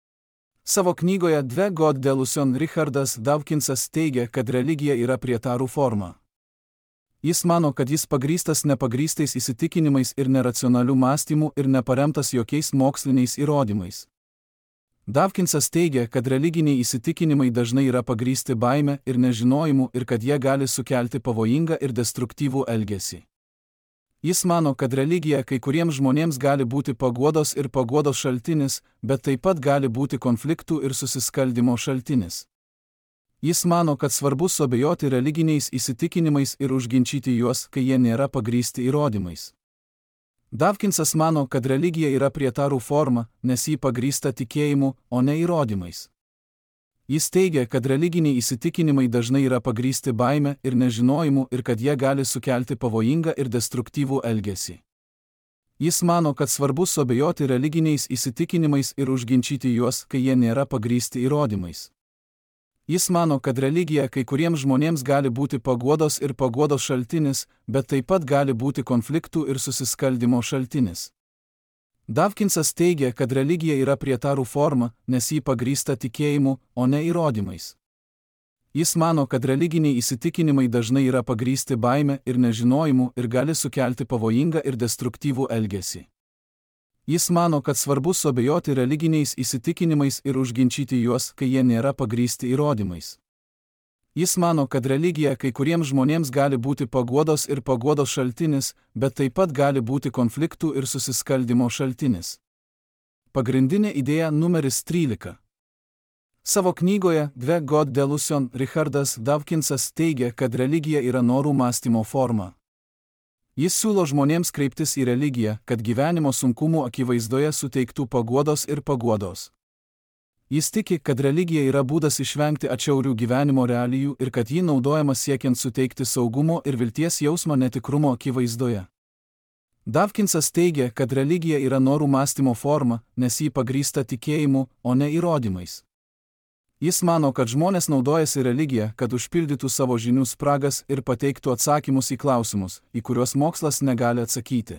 Savo knygoje Dve God Delusion Richardas Dawkinsas teigia, kad religija yra prietarų forma. Jis mano, kad jis pagrįstas nepagrįstais įsitikinimais ir neracionalių mąstymų ir neparemtas jokiais moksliniais įrodymais. Dawkinsas teigia, kad religiniai įsitikinimai dažnai yra pagrįsti baime ir nežinojimu ir kad jie gali sukelti pavojingą ir destruktyvų elgesį. Jis mano, kad religija kai kuriems žmonėms gali būti paguodos ir paguodos šaltinis, bet taip pat gali būti konfliktų ir susiskaldimo šaltinis. Jis mano, kad svarbu suabejoti religiniais įsitikinimais ir užginčyti juos, kai jie nėra pagrįsti įrodymais. Dawkinsas mano, kad religija yra prietarų forma, nes ji pagrįsta tikėjimu, o ne įrodymais. Jis teigia, kad religiniai įsitikinimai dažnai yra pagrįsti baime ir nežinojimu ir kad jie gali sukelti pavojingą ir destruktyvų elgesį. Jis mano, kad svarbu suabejoti religiniais įsitikinimais ir užginčyti juos, kai jie nėra pagrįsti įrodymais. Jis mano, kad religija kai kuriems žmonėms gali būti paguodos ir paguodos šaltinis, bet taip pat gali būti konfliktų ir susiskaldimo šaltinis. Dawkinsas teigia, kad religija yra prietarų forma, nes ji pagrįsta tikėjimu, o ne įrodymais. Jis mano, kad religiniai įsitikinimai dažnai yra pagrįsti baime ir nežinojimu ir gali sukelti pavojingą ir destruktyvų elgesį. Jis mano, kad svarbu suabejoti religiniais įsitikinimais ir užginčyti juos, kai jie nėra pagrįsti įrodymais. Jis mano, kad religija kai kuriems žmonėms gali būti paguodos ir paguodos šaltinis, bet taip pat gali būti konfliktų ir susiskaldimo šaltinis. Pagrindinė idėja numeris trylika. Savo knygoje Dve God Delusion Richardas Dawkinsas teigia, kad religija yra norų mąstymo forma. Jis siūlo žmonėms kreiptis į religiją, kad gyvenimo sunkumų akivaizdoje suteiktų paguodos ir paguodos. Jis tiki, kad religija yra būdas išvengti atšiaurių gyvenimo realijų ir kad ji naudojama siekiant suteikti saugumo ir vilties jausmą netikrumo akivaizdoje. Dawkinsas teigia, kad religija yra norų mąstymo forma, nes ji pagrįsta tikėjimu, o ne įrodymais. Jis mano, kad žmonės naudojasi religiją, kad užpildytų savo žinių spragas ir pateiktų atsakymus į klausimus, į kuriuos mokslas negali atsakyti.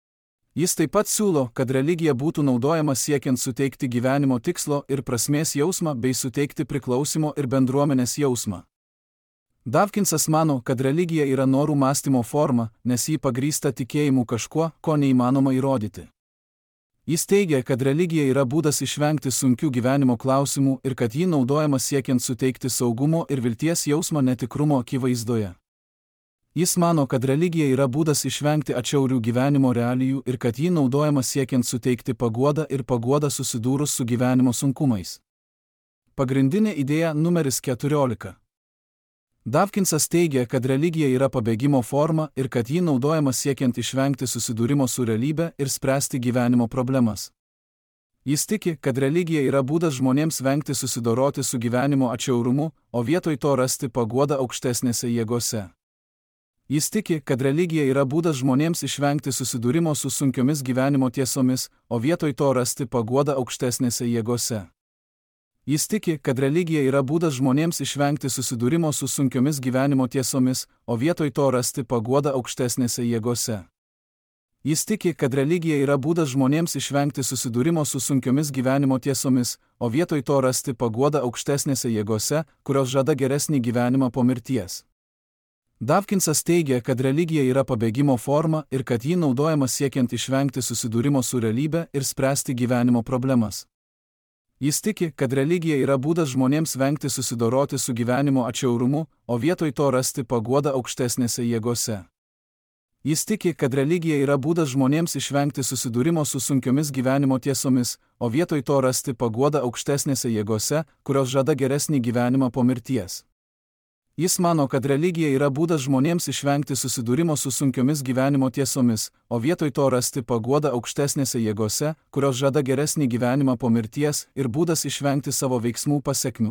Jis taip pat siūlo, kad religija būtų naudojama siekiant suteikti gyvenimo tikslo ir prasmės jausmą bei suteikti priklausimo ir bendruomenės jausmą. Dawkinsas mano, kad religija yra norų mąstymo forma, nes ji pagrįsta tikėjimu kažkuo, ko neįmanoma įrodyti. Jis teigia, kad religija yra būdas išvengti sunkių gyvenimo klausimų ir kad ji naudojama siekiant suteikti saugumo ir vilties jausmą netikrumo akivaizdoje. Jis mano, kad religija yra būdas išvengti atšiaurių gyvenimo realijų ir kad ji naudojama siekiant suteikti paguodą ir paguodą susidūrus su gyvenimo sunkumais. Pagrindinė idėja numeris keturiolika. Dawkinsas teigia, kad religija yra pabėgimo forma ir kad ji naudojama siekiant išvengti susidūrimo su realybe ir spręsti gyvenimo problemas. Jis tiki, kad religija yra būdas žmonėms vengti susidoroti su gyvenimo atšiaurumu, o vietoj to rasti paguodą aukštesnėse jėgose. Jis tiki, kad religija yra būdas žmonėms išvengti susidūrimo su sunkiomis gyvenimo tiesomis, o vietoj to rasti paguodą aukštesnėse jėgose. Jis tiki, kad religija yra būdas žmonėms išvengti susidūrimo su sunkiomis gyvenimo tiesomis, o vietoj to rasti paguodą aukštesnėse jėgose. Jis tiki, kad religija yra būdas žmonėms išvengti susidūrimo su sunkiomis gyvenimo tiesomis, o vietoj to rasti paguodą aukštesnėse jėgose, kurios žada geresnį gyvenimą po mirties. Dawkinsas teigia, kad religija yra pabėgimo forma ir kad ji naudojama siekiant išvengti susidūrimo su realybe ir spręsti gyvenimo problemas. Jis tiki, kad religija yra būdas žmonėms vengti susidoroti su gyvenimo atšiaurumu, o vietoj to rasti paguodą aukštesnėse jėgose. Jis tiki, kad religija yra būdas žmonėms išvengti susidūrimo su sunkiomis gyvenimo tiesomis, o vietoj to rasti paguodą aukštesnėse jėgose, kurios žada geresnį gyvenimą po mirties. Jis mano, kad religija yra būdas žmonėms išvengti susidūrimo su sunkiomis gyvenimo tiesomis, o vietoj to rasti paguodą aukštesnėse jėgose, kurios žada geresnį gyvenimą po mirties ir būdas išvengti savo veiksmų pasekmių.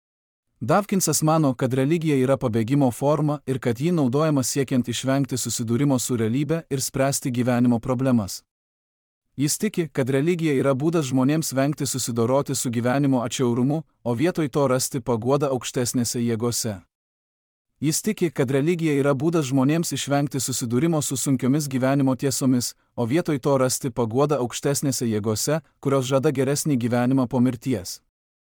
Dawkinsas mano, kad religija yra pabėgimo forma ir kad ji naudojama siekiant išvengti susidūrimo su realybe ir spręsti gyvenimo problemas. Jis tiki, kad religija yra būdas žmonėms vengti susidoroti su gyvenimo atšiaurumu, o vietoj to rasti paguodą aukštesnėse jėgose. Jis tiki, kad religija yra būdas žmonėms išvengti susidūrimo su sunkiomis gyvenimo tiesomis, o vietoj to rasti paguodą aukštesnėse jėgose, kurios žada geresnį gyvenimą po mirties.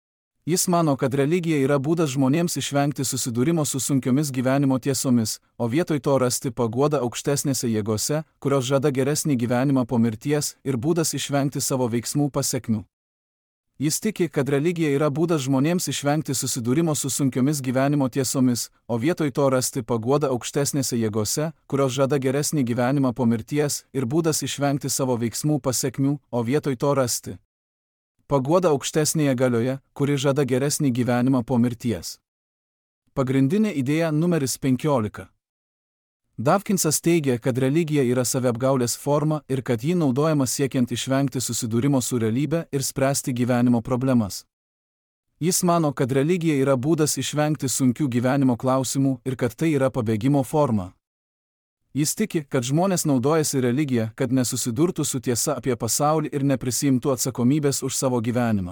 Jis mano, kad religija yra būdas žmonėms išvengti susidūrimo su sunkiomis gyvenimo tiesomis, o vietoj to rasti paguodą aukštesnėse jėgose, kurios žada geresnį gyvenimą po mirties ir būdas išvengti savo veiksmų pasekmių. Jis tiki, kad religija yra būdas žmonėms išvengti susidūrimo su sunkiomis gyvenimo tiesomis, o vietoj to rasti paguodą aukštesnėse jėgose, kurios žada geresnį gyvenimą po mirties ir būdas išvengti savo veiksmų pasekmių, o vietoj to rasti paguodą aukštesnėje galioje, kuri žada geresnį gyvenimą po mirties. Pagrindinė idėja numeris penkiolika. Dawkinsas teigia, kad religija yra saviapgaulės forma ir kad ji naudojama siekiant išvengti susidūrimo su realybe ir spręsti gyvenimo problemas. Jis mano, kad religija yra būdas išvengti sunkių gyvenimo klausimų ir kad tai yra pabėgimo forma. Jis tiki, kad žmonės naudojasi religiją, kad nesusidurtų su tiesa apie pasaulį ir neprisiimtų atsakomybės už savo gyvenimą.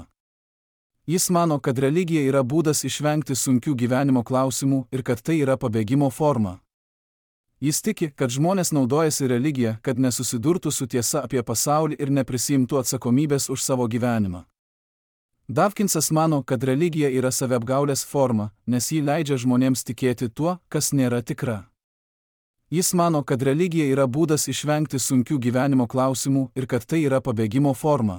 Jis mano, kad religija yra būdas išvengti sunkių gyvenimo klausimų ir kad tai yra pabėgimo forma. Jis tiki, kad žmonės naudojasi religiją, kad nesusidurtų su tiesa apie pasaulį ir neprisiimtų atsakomybės už savo gyvenimą. Dawkinsas mano, kad religija yra saviapgaulės forma, nes ji leidžia žmonėms tikėti tuo, kas nėra tikra. Jis mano, kad religija yra būdas išvengti sunkių gyvenimo klausimų ir kad tai yra pabėgimo forma.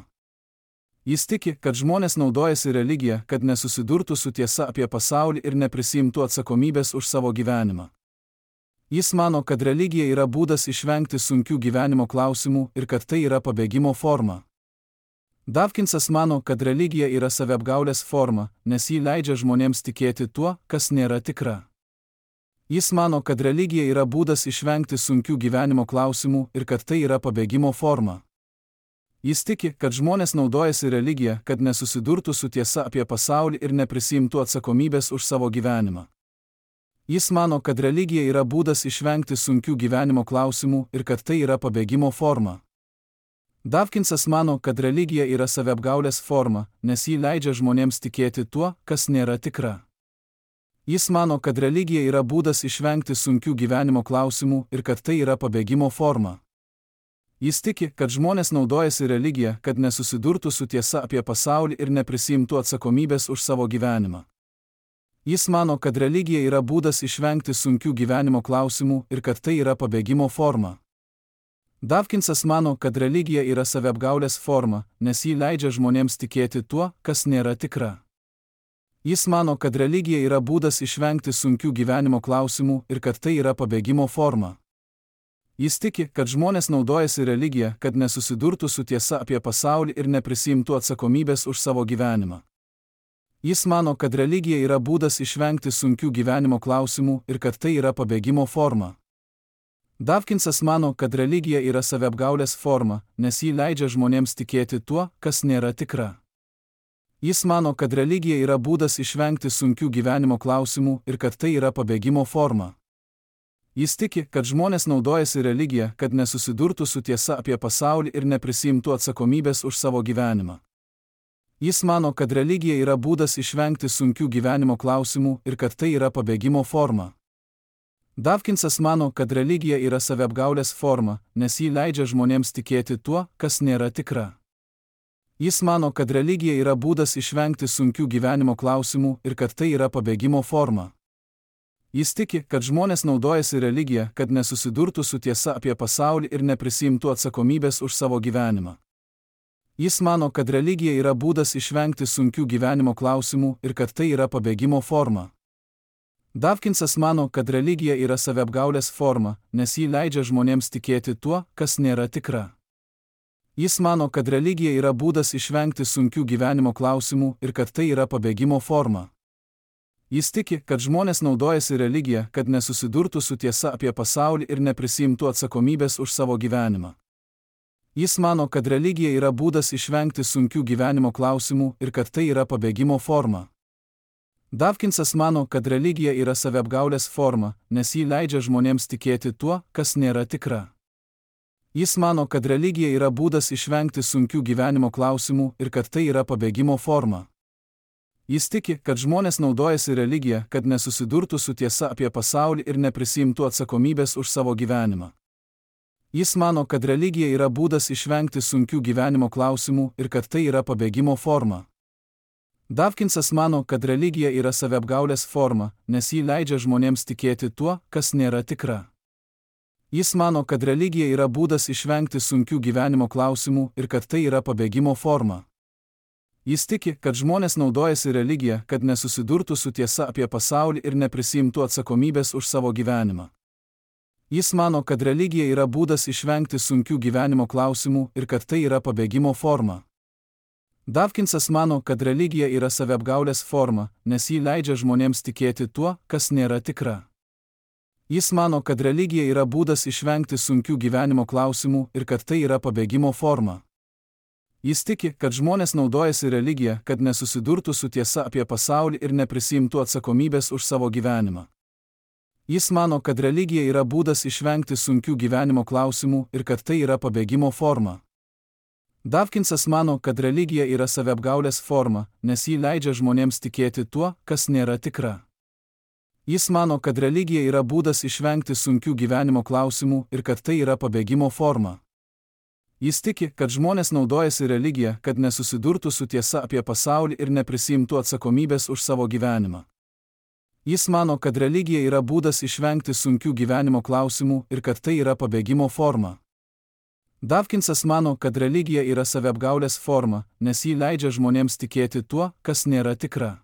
Jis tiki, kad žmonės naudojasi religiją, kad nesusidurtų su tiesa apie pasaulį ir neprisiimtų atsakomybės už savo gyvenimą. Jis mano, kad religija yra būdas išvengti sunkių gyvenimo klausimų ir kad tai yra pabėgimo forma. Dawkinsas mano, kad religija yra saviapgaulės forma, nes ji leidžia žmonėms tikėti tuo, kas nėra tikra. Jis mano, kad religija yra būdas išvengti sunkių gyvenimo klausimų ir kad tai yra pabėgimo forma. Jis tiki, kad žmonės naudojasi religiją, kad nesusidurtų su tiesa apie pasaulį ir neprisiimtų atsakomybės už savo gyvenimą. Jis mano, kad religija yra būdas išvengti sunkių gyvenimo klausimų ir kad tai yra pabėgimo forma. Dawkinsas mano, kad religija yra saviapgaulės forma, nes ji leidžia žmonėms tikėti tuo, kas nėra tikra. Jis mano, kad religija yra būdas išvengti sunkių gyvenimo klausimų ir kad tai yra pabėgimo forma. Jis tiki, kad žmonės naudojasi religiją, kad nesusidurtų su tiesa apie pasaulį ir neprisiimtų atsakomybės už savo gyvenimą. Jis mano, kad religija yra būdas išvengti sunkių gyvenimo klausimų ir kad tai yra pabėgimo forma. Dawkinsas mano, kad religija yra saviapgaulės forma, nes ji leidžia žmonėms tikėti tuo, kas nėra tikra. Jis mano, kad religija yra būdas išvengti sunkių gyvenimo klausimų ir kad tai yra pabėgimo forma. Jis tiki, kad žmonės naudojasi religiją, kad nesusidurtų su tiesa apie pasaulį ir neprisiimtų atsakomybės už savo gyvenimą. Jis mano, kad religija yra būdas išvengti sunkių gyvenimo klausimų ir kad tai yra pabėgimo forma. Dawkinsas mano, kad religija yra saviapgaulės forma, nes ji leidžia žmonėms tikėti tuo, kas nėra tikra. Jis mano, kad religija yra būdas išvengti sunkių gyvenimo klausimų ir kad tai yra pabėgimo forma. Jis tiki, kad žmonės naudojasi religiją, kad nesusidurtų su tiesa apie pasaulį ir neprisiimtų atsakomybės už savo gyvenimą. Jis mano, kad religija yra būdas išvengti sunkių gyvenimo klausimų ir kad tai yra pabėgimo forma. Dawkinsas mano, kad religija yra saviapgaulės forma, nes ji leidžia žmonėms tikėti tuo, kas nėra tikra. Jis mano, kad religija yra būdas išvengti sunkių gyvenimo klausimų ir kad tai yra pabėgimo forma. Jis tiki, kad žmonės naudojasi religija, kad nesusidurtų su tiesa apie pasaulį ir neprisiimtų atsakomybės už savo gyvenimą. Jis mano, kad religija yra būdas išvengti sunkių gyvenimo klausimų ir kad tai yra pabėgimo forma. Dawkinsas mano, kad religija yra saviapgaulės forma, nes ji leidžia žmonėms tikėti tuo, kas nėra tikra. Jis mano, kad religija yra būdas išvengti sunkių gyvenimo klausimų ir kad tai yra pabėgimo forma. Jis tiki, kad žmonės naudojasi religija, kad nesusidurtų su tiesa apie pasaulį ir neprisiimtų atsakomybės už savo gyvenimą. Jis mano, kad religija yra būdas išvengti sunkių gyvenimo klausimų ir kad tai yra pabėgimo forma. Dawkinsas mano, kad religija yra saviapgaulės forma, nes ji leidžia žmonėms tikėti tuo, kas nėra tikra. Jis mano, kad religija yra būdas išvengti sunkių gyvenimo klausimų ir kad tai yra pabėgimo forma. Jis tiki, kad žmonės naudojasi religija, kad nesusidurtų su tiesa apie pasaulį ir neprisiimtų atsakomybės už savo gyvenimą. Jis mano, kad religija yra būdas išvengti sunkių gyvenimo klausimų ir kad tai yra pabėgimo forma. Dawkinsas mano, kad religija yra saviapgaulės forma, nes ji leidžia žmonėms tikėti tuo, kas nėra tikra. Jis mano, kad religija yra būdas išvengti sunkių gyvenimo klausimų ir kad tai yra pabėgimo forma. Jis tiki, kad žmonės naudojasi religija, kad nesusidurtų su tiesa apie pasaulį ir neprisiimtų atsakomybės už savo gyvenimą. Jis mano, kad religija yra būdas išvengti sunkių gyvenimo klausimų ir kad tai yra pabėgimo forma. Dawkinsas mano, kad religija yra saviapgaulės forma, nes ji leidžia žmonėms tikėti tuo, kas nėra tikra. Jis mano, kad religija yra būdas išvengti sunkių gyvenimo klausimų ir kad tai yra pabėgimo forma. Jis tiki, kad žmonės naudojasi religija, kad nesusidurtų su tiesa apie pasaulį ir neprisiimtų atsakomybės už savo gyvenimą. Jis mano, kad religija yra būdas išvengti sunkių gyvenimo klausimų ir kad tai yra pabėgimo forma. Dawkinsas mano, kad religija yra saviapgaulės forma, nes ji leidžia žmonėms tikėti tuo, kas nėra tikra. Jis mano, kad religija yra būdas išvengti sunkių gyvenimo klausimų ir kad tai yra pabėgimo forma. Jis tiki, kad žmonės naudojasi religija, kad nesusidurtų su tiesa apie pasaulį ir neprisiimtų atsakomybės už savo gyvenimą. Jis mano, kad religija yra būdas išvengti sunkių gyvenimo klausimų ir kad tai yra pabėgimo forma. Dawkinsas mano, kad religija yra saviapgaulės forma, nes ji leidžia žmonėms tikėti tuo, kas nėra tikra.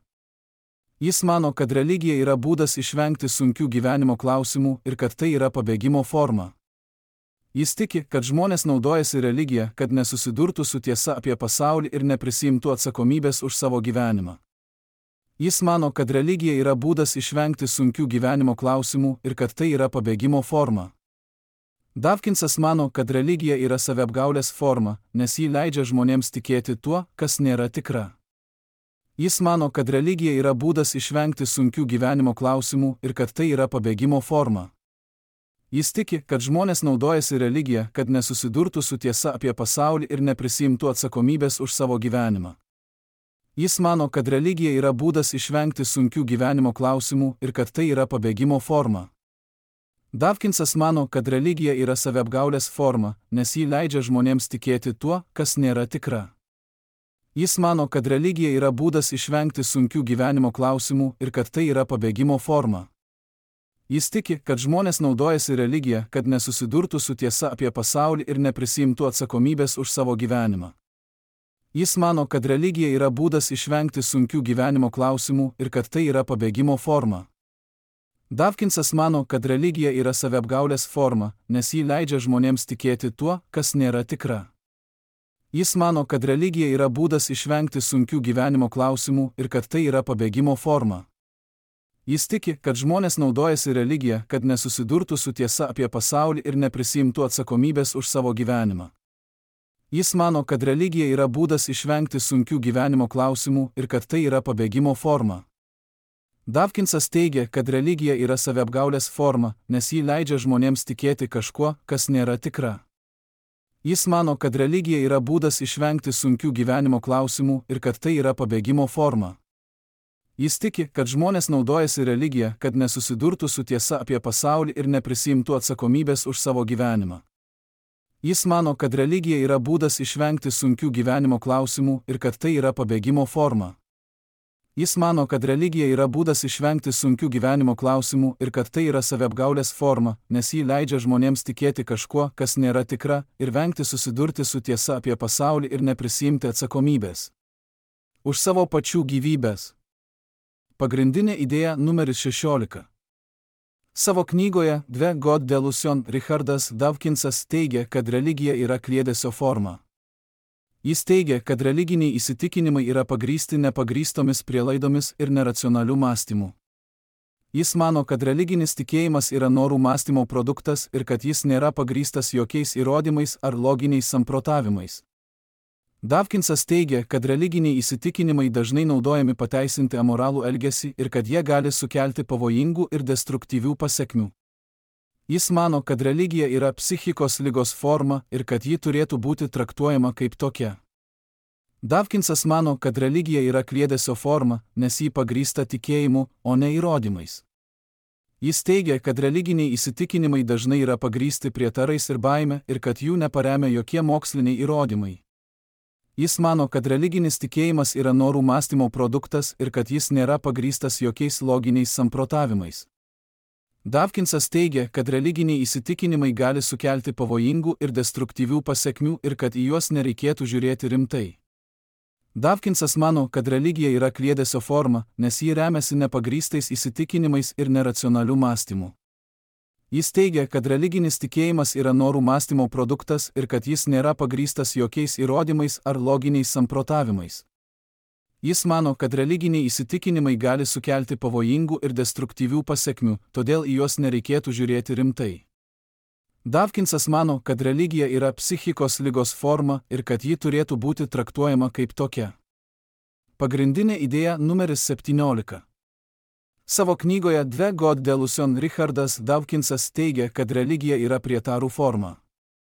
Jis mano, kad religija yra būdas išvengti sunkių gyvenimo klausimų ir kad tai yra pabėgimo forma. Jis tiki, kad žmonės naudojasi religija, kad nesusidurtų su tiesa apie pasaulį ir neprisiimtų atsakomybės už savo gyvenimą. Jis mano, kad religija yra būdas išvengti sunkių gyvenimo klausimų ir kad tai yra pabėgimo forma. Dawkinsas mano, kad religija yra saviapgaulės forma, nes ji leidžia žmonėms tikėti tuo, kas nėra tikra. Jis mano, kad religija yra būdas išvengti sunkių gyvenimo klausimų ir kad tai yra pabėgimo forma. Jis tiki, kad žmonės naudojasi religija, kad nesusidurtų su tiesa apie pasaulį ir neprisiimtų atsakomybės už savo gyvenimą. Jis mano, kad religija yra būdas išvengti sunkių gyvenimo klausimų ir kad tai yra pabėgimo forma. Dawkinsas mano, kad religija yra saviapgaulės forma, nes ji leidžia žmonėms tikėti tuo, kas nėra tikra. Jis mano, kad religija yra būdas išvengti sunkių gyvenimo klausimų ir kad tai yra pabėgimo forma. Jis tiki, kad žmonės naudojasi religija, kad nesusidurtų su tiesa apie pasaulį ir neprisiimtų atsakomybės už savo gyvenimą. Jis mano, kad religija yra būdas išvengti sunkių gyvenimo klausimų ir kad tai yra pabėgimo forma. Dawkinsas mano, kad religija yra saviapgaulės forma, nes ji leidžia žmonėms tikėti tuo, kas nėra tikra. Jis mano, kad religija yra būdas išvengti sunkių gyvenimo klausimų ir kad tai yra pabėgimo forma. Jis tiki, kad žmonės naudojasi religija, kad nesusidurtų su tiesa apie pasaulį ir neprisiimtų atsakomybės už savo gyvenimą. Jis mano, kad religija yra būdas išvengti sunkių gyvenimo klausimų ir kad tai yra pabėgimo forma. Dawkinsas teigia, kad religija yra saviapgaulės forma, nes ji leidžia žmonėms tikėti kažkuo, kas nėra tikra. Jis mano, kad religija yra būdas išvengti sunkių gyvenimo klausimų ir kad tai yra pabėgimo forma. Jis tiki, kad žmonės naudojasi religija, kad nesusidurtų su tiesa apie pasaulį ir neprisiimtų atsakomybės už savo gyvenimą. Jis mano, kad religija yra būdas išvengti sunkių gyvenimo klausimų ir kad tai yra pabėgimo forma. Jis mano, kad religija yra būdas išvengti sunkių gyvenimo klausimų ir kad tai yra saviapgaulės forma, nes ji leidžia žmonėms tikėti kažkuo, kas nėra tikra, ir vengti susidurti su tiesa apie pasaulį ir neprisiimti atsakomybės už savo pačių gyvybės. Pagrindinė idėja numeris šešiolika. Savo knygoje Dve God delusion Richardas Dawkinsas teigia, kad religija yra kliedesio forma. Jis teigia, kad religiniai įsitikinimai yra pagrįsti nepagrįstomis prielaidomis ir neracionalių mąstymų. Jis mano, kad religinis tikėjimas yra norų mąstymo produktas ir kad jis nėra pagrįstas jokiais įrodymais ar loginiais samprotavimais. Dawkinsas teigia, kad religiniai įsitikinimai dažnai naudojami pateisinti amoralų elgesį ir kad jie gali sukelti pavojingų ir destruktyvių pasekmių. Jis mano, kad religija yra psichikos ligos forma ir kad ji turėtų būti traktuojama kaip tokia. Dawkinsas mano, kad religija yra kliedesio forma, nes ji pagrįsta tikėjimu, o ne įrodymais. Jis teigia, kad religiniai įsitikinimai dažnai yra pagrįsti prietarais ir baime ir kad jų neparemia jokie moksliniai įrodymai. Jis mano, kad religinis tikėjimas yra norų mąstymo produktas ir kad jis nėra pagrįstas jokiais loginiais samprotavimais. Dawkinsas teigia, kad religiniai įsitikinimai gali sukelti pavojingų ir destruktyvių pasekmių ir kad į juos nereikėtų žiūrėti rimtai. Dawkinsas mano, kad religija yra kliedesio forma, nes ji remiasi nepagrįstais įsitikinimais ir neracionalių mąstymų. Jis teigia, kad religinis tikėjimas yra norų mąstymo produktas ir kad jis nėra pagrįstas jokiais įrodymais ar loginiais samprotavimais. Jis mano, kad religiniai įsitikinimai gali sukelti pavojingų ir destruktyvių pasekmių, todėl į juos nereikėtų žiūrėti rimtai. Dawkinsas mano, kad religija yra psichikos ligos forma ir kad ji turėtų būti traktuojama kaip tokia. Pagrindinė idėja numeris septyniolika. Savo knygoje Dve God delusion Richardas Dawkinsas teigia, kad religija yra prietarų forma.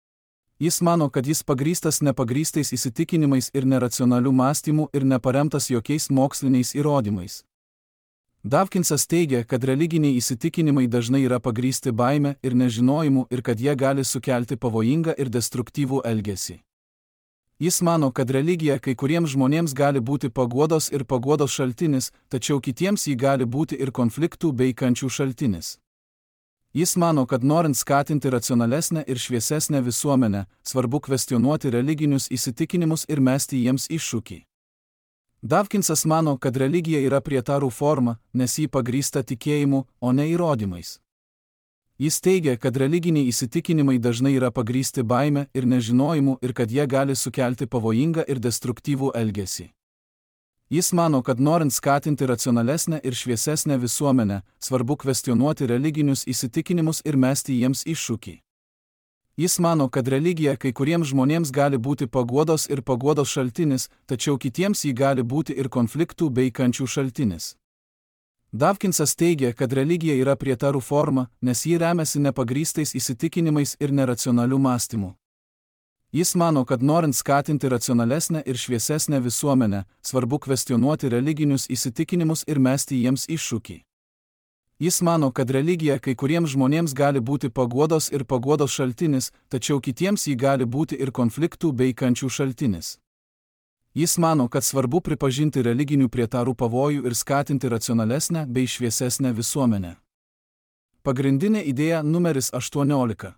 Jis mano, kad jis pagrįstas nepagrįstais įsitikinimais ir neracionalių mąstymų ir neparemtas jokiais moksliniais įrodymais. Dawkinsas teigia, kad religiniai įsitikinimai dažnai yra pagrįsti baime ir nežinojimu ir kad jie gali sukelti pavojingą ir destruktyvų elgesį. Jis mano, kad religija kai kuriems žmonėms gali būti paguodos ir paguodos šaltinis, tačiau kitiems ji gali būti ir konfliktų bei kančių šaltinis. Jis mano, kad norint skatinti racionalesnę ir šviesesnę visuomenę, svarbu kvestionuoti religinius įsitikinimus ir mesti jiems iššūkį. Dawkinsas mano, kad religija yra prietarų forma, nes ji pagrįsta tikėjimu, o ne įrodymais. Jis teigia, kad religiniai įsitikinimai dažnai yra pagrįsti baime ir nežinojimu ir kad jie gali sukelti pavojingą ir destruktyvų elgesį. Jis mano, kad norint skatinti racionalesnę ir šviesesnę visuomenę, svarbu kvestionuoti religinius įsitikinimus ir mesti jiems iššūkį. Jis mano, kad religija kai kuriems žmonėms gali būti paguodos ir paguodos šaltinis, tačiau kitiems ji gali būti ir konfliktų bei kančių šaltinis. Dawkinsas teigia, kad religija yra prietarų forma, nes ji remiasi nepagrįstais įsitikinimais ir neracionalių mąstymų. Jis mano, kad norint skatinti racionalesnę ir šviesesnę visuomenę, svarbu kvestionuoti religinius įsitikinimus ir mesti jiems iššūkį. Jis mano, kad religija kai kuriems žmonėms gali būti paguodos ir paguodos šaltinis, tačiau kitiems ji gali būti ir konfliktų bei kančių šaltinis. Jis mano, kad svarbu pripažinti religinių prietarų pavojų ir skatinti racionalesnę bei šviesesnę visuomenę. Pagrindinė idėja numeris aštuoniolika.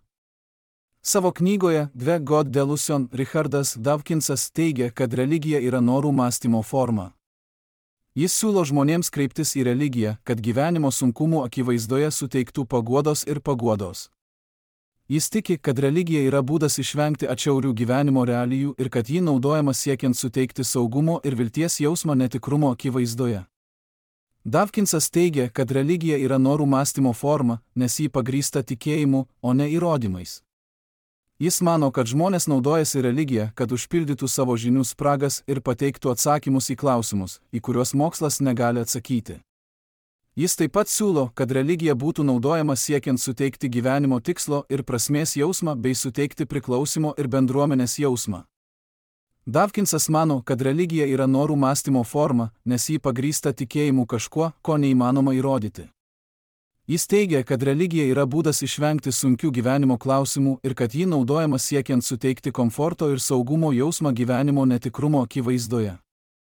Savo knygoje Dve God delusion Richardas Dawkinsas teigia, kad religija yra norų mąstymo forma. Jis siūlo žmonėms kreiptis į religiją, kad gyvenimo sunkumų akivaizdoje suteiktų paguodos ir paguodos. Jis tiki, kad religija yra būdas išvengti atšiaurių gyvenimo realijų ir kad ji naudojama siekiant suteikti saugumo ir vilties jausmą netikrumo akivaizdoje. Dawkinsas teigia, kad religija yra norų mąstymo forma, nes ji pagrįsta tikėjimu, o ne įrodymais. Jis mano, kad žmonės naudojasi religiją, kad užpildytų savo žinių spragas ir pateiktų atsakymus į klausimus, į kuriuos mokslas negali atsakyti. Jis taip pat siūlo, kad religija būtų naudojama siekiant suteikti gyvenimo tikslo ir prasmės jausmą bei suteikti priklausimo ir bendruomenės jausmą. Dawkinsas mano, kad religija yra norų mąstymo forma, nes ji pagrįsta tikėjimu kažkuo, ko neįmanoma įrodyti. Jis teigia, kad religija yra būdas išvengti sunkių gyvenimo klausimų ir kad ji naudojama siekiant suteikti komforto ir saugumo jausmą gyvenimo netikrumo akivaizdoje.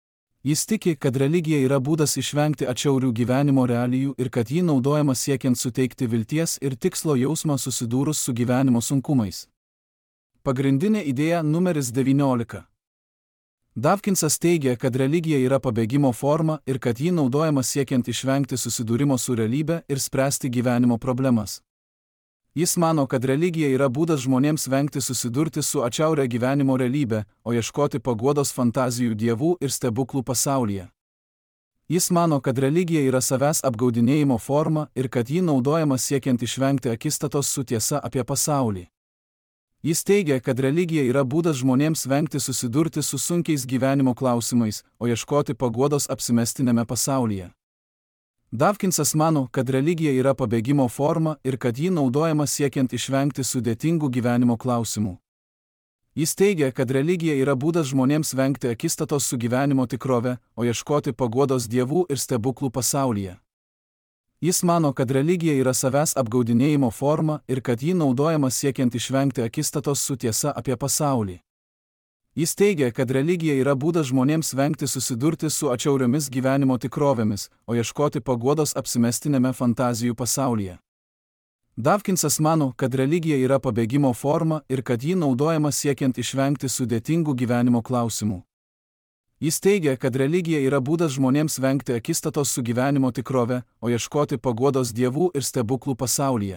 Jis tiki, kad religija yra būdas išvengti atšiaurių gyvenimo realijų ir kad ji naudojama siekiant suteikti vilties ir tikslo jausmą susidūrus su gyvenimo sunkumais. Pagrindinė idėja numeris devyniolika. Dawkinsas teigia, kad religija yra pabėgimo forma ir kad ji naudojama siekiant išvengti susidūrimo su realybe ir spręsti gyvenimo problemas. Jis mano, kad religija yra būdas žmonėms vengti susidurti su atšiauria gyvenimo realybe, o ieškoti paguodos fantazijų dievų ir stebuklų pasaulyje. Jis mano, kad religija yra savęs apgaudinėjimo forma ir kad ji naudojama siekiant išvengti akistatos su tiesa apie pasaulį. Jis teigia, kad religija yra būdas žmonėms vengti susidurti su sunkiais gyvenimo klausimais, o ieškoti paguodos apsimestinėme pasaulyje. Dawkinsas mano, kad religija yra pabėgimo forma ir kad ji naudojama siekiant išvengti sudėtingų gyvenimo klausimų. Jis teigia, kad religija yra būdas žmonėms vengti akistatos su gyvenimo tikrove, o ieškoti paguodos dievų ir stebuklų pasaulyje. Jis mano, kad religija yra savęs apgaudinėjimo forma ir kad ji naudojama siekiant išvengti akistatos su tiesa apie pasaulį. Jis teigia, kad religija yra būdas žmonėms vengti susidurti su atšiauriomis gyvenimo tikrovėmis, o ieškoti paguodos apsimestinėme fantazijų pasaulyje. Dawkinsas mano, kad religija yra pabėgimo forma ir kad ji naudojama siekiant išvengti sudėtingų gyvenimo klausimų. Jis teigia, kad religija yra būdas žmonėms vengti akistatos su gyvenimo tikrove, o ieškoti paguodos dievų ir stebuklų pasaulyje.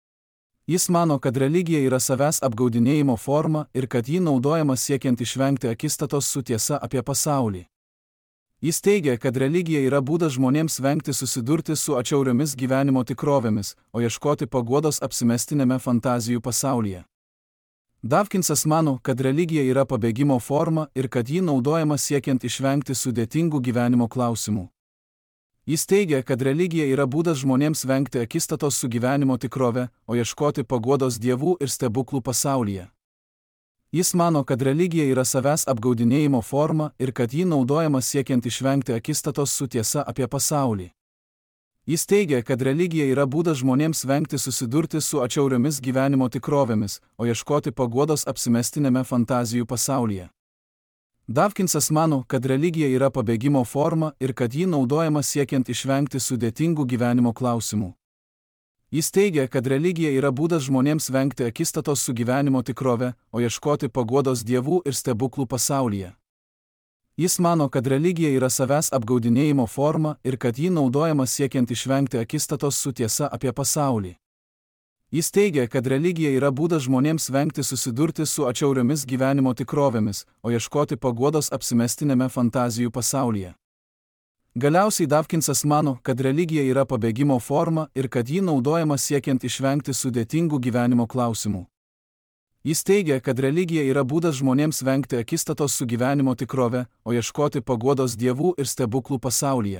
Jis mano, kad religija yra savęs apgaudinėjimo forma ir kad ji naudojama siekiant išvengti akistatos su tiesa apie pasaulį. Jis teigia, kad religija yra būdas žmonėms vengti susidurti su atšiauriomis gyvenimo tikrovėmis, o ieškoti paguodos apsimestinėme fantazijų pasaulyje. Dawkinsas mano, kad religija yra pabėgimo forma ir kad ji naudojama siekiant išvengti sudėtingų gyvenimo klausimų. Jis teigia, kad religija yra būdas žmonėms vengti akistatos su gyvenimo tikrove, o ieškoti paguodos dievų ir stebuklų pasaulyje. Jis mano, kad religija yra savęs apgaudinėjimo forma ir kad ji naudojama siekiant išvengti akistatos su tiesa apie pasaulį. Jis teigia, kad religija yra būdas žmonėms vengti susidurti su atšiauriomis gyvenimo tikrovėmis, o ieškoti paguodos apsimestinėme fantazijų pasaulyje. Dawkinsas mano, kad religija yra pabėgimo forma ir kad ji naudojama siekiant išvengti sudėtingų gyvenimo klausimų. Jis teigia, kad religija yra būdas žmonėms vengti akistatos su gyvenimo tikrove, o ieškoti paguodos dievų ir stebuklų pasaulyje. Jis mano, kad religija yra savęs apgaudinėjimo forma ir kad ji naudojama siekiant išvengti akistatos su tiesa apie pasaulį. Jis teigia, kad religija yra būdas žmonėms vengti susidurti su atšiauriomis gyvenimo tikrovėmis, o ieškoti paguodos apsimestinėme fantazijų pasaulyje. Galiausiai Dawkinsas mano, kad religija yra pabėgimo forma ir kad ji naudojama siekiant išvengti sudėtingų gyvenimo klausimų. Jis teigia, kad religija yra būdas žmonėms vengti akistatos su gyvenimo tikrove, o ieškoti paguodos dievų ir stebuklų pasaulyje.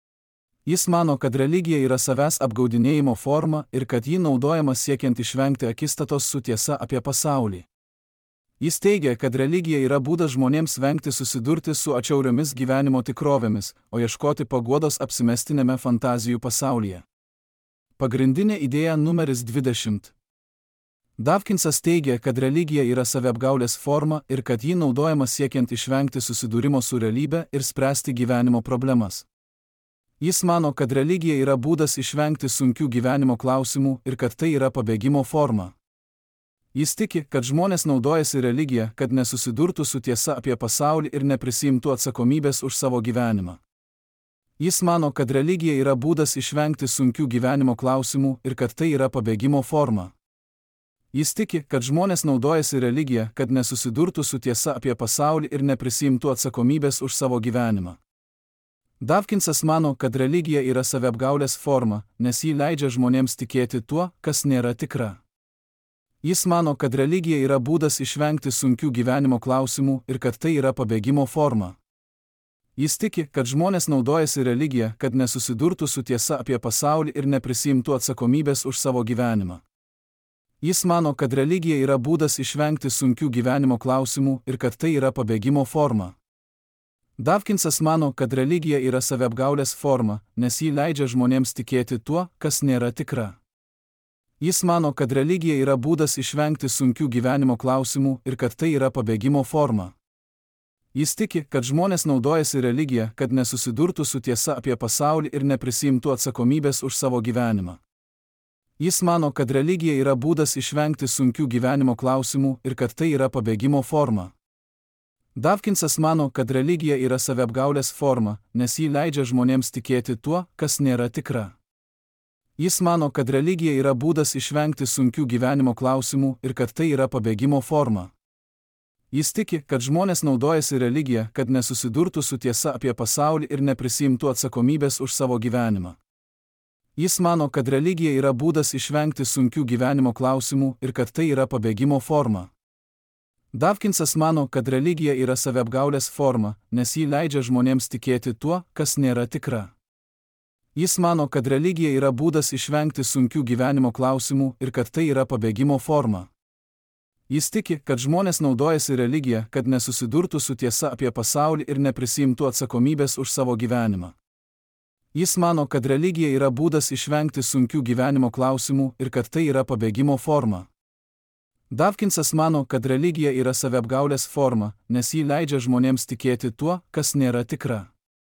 Jis mano, kad religija yra savęs apgaudinėjimo forma ir kad ji naudojama siekiant išvengti akistatos su tiesa apie pasaulį. Jis teigia, kad religija yra būdas žmonėms vengti susidurti su atšiauriomis gyvenimo tikrovėmis, o ieškoti paguodos apsimestinėme fantazijų pasaulyje. Pagrindinė idėja numeris dvidešimt. Dawkinsas teigia, kad religija yra saviapgaulės forma ir kad ji naudojama siekiant išvengti susidūrimo su realybe ir spręsti gyvenimo problemas. Jis mano, kad religija yra būdas išvengti sunkių gyvenimo klausimų ir kad tai yra pabėgimo forma. Jis tiki, kad žmonės naudojasi religiją, kad nesusidurtų su tiesa apie pasaulį ir neprisimtų atsakomybės už savo gyvenimą. Jis mano, kad religija yra būdas išvengti sunkių gyvenimo klausimų ir kad tai yra pabėgimo forma. Jis tiki, kad žmonės naudojasi religiją, kad nesusidurtų su tiesa apie pasaulį ir neprisimtų atsakomybės už savo gyvenimą. Dawkinsas mano, kad religija yra saviapgaulės forma, nes ji leidžia žmonėms tikėti tuo, kas nėra tikra. Jis mano, kad religija yra būdas išvengti sunkių gyvenimo klausimų ir kad tai yra pabėgimo forma. Jis tiki, kad žmonės naudojasi religiją, kad nesusidurtų su tiesa apie pasaulį ir neprisimtų atsakomybės už savo gyvenimą. Jis mano, kad religija yra būdas išvengti sunkių gyvenimo klausimų ir kad tai yra pabėgimo forma. Dawkinsas mano, kad religija yra saviapgaulės forma, nes ji leidžia žmonėms tikėti tuo, kas nėra tikra. Jis mano, kad religija yra būdas išvengti sunkių gyvenimo klausimų ir kad tai yra pabėgimo forma. Jis tiki, kad žmonės naudojasi religija, kad nesusidurtų su tiesa apie pasaulį ir neprisimtų atsakomybės už savo gyvenimą. Jis mano, kad religija yra būdas išvengti sunkių gyvenimo klausimų ir kad tai yra pabėgimo forma. Dawkinsas mano, kad religija yra saviapgaulės forma, nes ji leidžia žmonėms tikėti tuo, kas nėra tikra. Jis mano, kad religija yra būdas išvengti sunkių gyvenimo klausimų ir kad tai yra pabėgimo forma. Jis tiki, kad žmonės naudojasi religija, kad nesusidurtų su tiesa apie pasaulį ir neprisimtų atsakomybės už savo gyvenimą. Jis mano, kad religija yra būdas išvengti sunkių gyvenimo klausimų ir kad tai yra pabėgimo forma. Dawkinsas mano, kad religija yra saviapgaulės forma, nes ji leidžia žmonėms tikėti tuo, kas nėra tikra. Jis mano, kad religija yra būdas išvengti sunkių gyvenimo klausimų ir kad tai yra pabėgimo forma. Jis tiki, kad žmonės naudojasi religija, kad nesusidurtų su tiesa apie pasaulį ir neprisimtų atsakomybės už savo gyvenimą. Jis mano, kad religija yra būdas išvengti sunkių gyvenimo klausimų ir kad tai yra pabėgimo forma. Dawkinsas mano, kad religija yra saviapgaulės forma, nes ji leidžia žmonėms tikėti tuo, kas nėra tikra.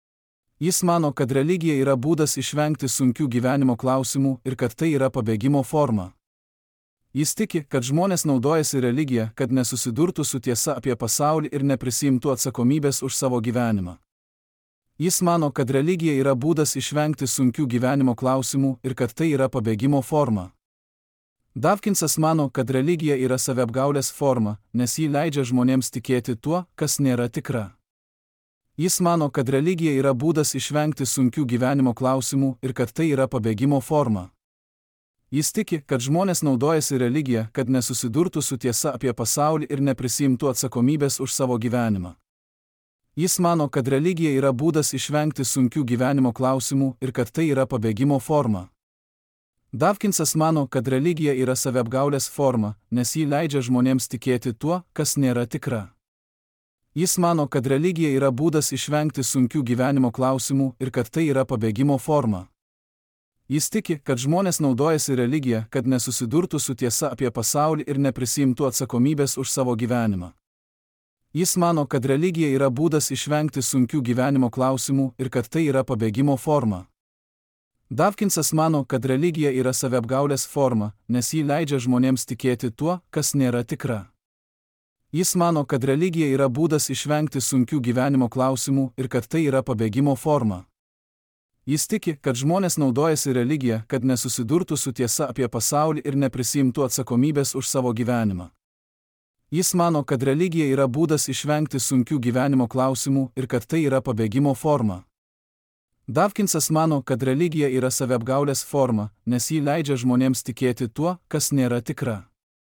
Jis mano, kad religija yra būdas išvengti sunkių gyvenimo klausimų ir kad tai yra pabėgimo forma. Jis tiki, kad žmonės naudojasi religija, kad nesusidurtų su tiesa apie pasaulį ir neprisimtų atsakomybės už savo gyvenimą. Jis mano, kad religija yra būdas išvengti sunkių gyvenimo klausimų ir kad tai yra pabėgimo forma. Dawkinsas mano, kad religija yra saviapgaulės forma, nes ji leidžia žmonėms tikėti tuo, kas nėra tikra. Jis mano, kad religija yra būdas išvengti sunkių gyvenimo klausimų ir kad tai yra pabėgimo forma. Jis tiki, kad žmonės naudojasi religija, kad nesusidurtų su tiesa apie pasaulį ir neprisimtų atsakomybės už savo gyvenimą. Jis mano, kad religija yra būdas išvengti sunkių gyvenimo klausimų ir kad tai yra pabėgimo forma. Dawkinsas mano, kad religija yra saviapgaulės forma, nes ji leidžia žmonėms tikėti tuo, kas nėra tikra. Jis mano, kad religija yra būdas išvengti sunkių gyvenimo klausimų ir kad tai yra pabėgimo forma. Jis tiki, kad žmonės naudojasi religija, kad nesusidurtų su tiesa apie pasaulį ir neprisimtų atsakomybės už savo gyvenimą. Jis mano, kad religija yra būdas išvengti sunkių gyvenimo klausimų ir kad tai yra pabėgimo forma. Dawkinsas mano, kad religija yra saviapgaulės forma, nes ji leidžia žmonėms tikėti tuo, kas nėra tikra. Jis mano, kad religija yra būdas išvengti sunkių gyvenimo klausimų ir kad tai yra pabėgimo forma. Jis tiki, kad žmonės naudojasi religija, kad nesusidurtų su tiesa apie pasaulį ir neprisimtų atsakomybės už savo gyvenimą. Jis mano, kad religija yra būdas išvengti sunkių gyvenimo klausimų ir kad tai yra pabėgimo forma. Dawkinsas mano, kad religija yra saviapgaulės forma, nes ji leidžia žmonėms tikėti tuo, kas nėra tikra.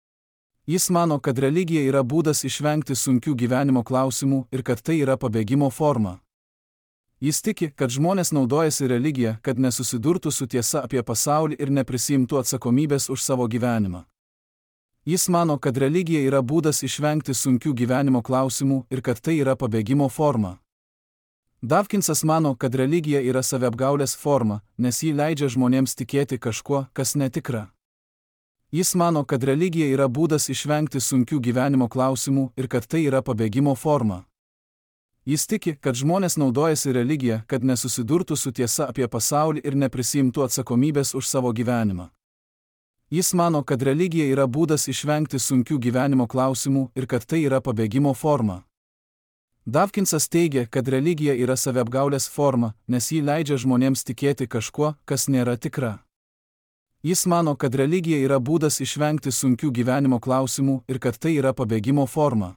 Jis mano, kad religija yra būdas išvengti sunkių gyvenimo klausimų ir kad tai yra pabėgimo forma. Jis tiki, kad žmonės naudojasi religija, kad nesusidurtų su tiesa apie pasaulį ir neprisimtų atsakomybės už savo gyvenimą. Jis mano, kad religija yra būdas išvengti sunkių gyvenimo klausimų ir kad tai yra pabėgimo forma. Dawkinsas mano, kad religija yra saviapgaulės forma, nes ji leidžia žmonėms tikėti kažkuo, kas netikra. Jis mano, kad religija yra būdas išvengti sunkių gyvenimo klausimų ir kad tai yra pabėgimo forma. Jis tiki, kad žmonės naudojasi religija, kad nesusidurtų su tiesa apie pasaulį ir neprisimtų atsakomybės už savo gyvenimą. Jis mano, kad religija yra būdas išvengti sunkių gyvenimo klausimų ir kad tai yra pabėgimo forma. Dawkinsas teigia, kad religija yra saviapgaulės forma, nes ji leidžia žmonėms tikėti kažkuo, kas nėra tikra. Jis mano, kad religija yra būdas išvengti sunkių gyvenimo klausimų ir kad tai yra pabėgimo forma.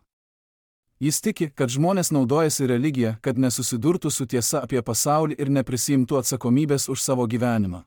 Jis tiki, kad žmonės naudojasi religija, kad nesusidurtų su tiesa apie pasaulį ir neprisimtų atsakomybės už savo gyvenimą.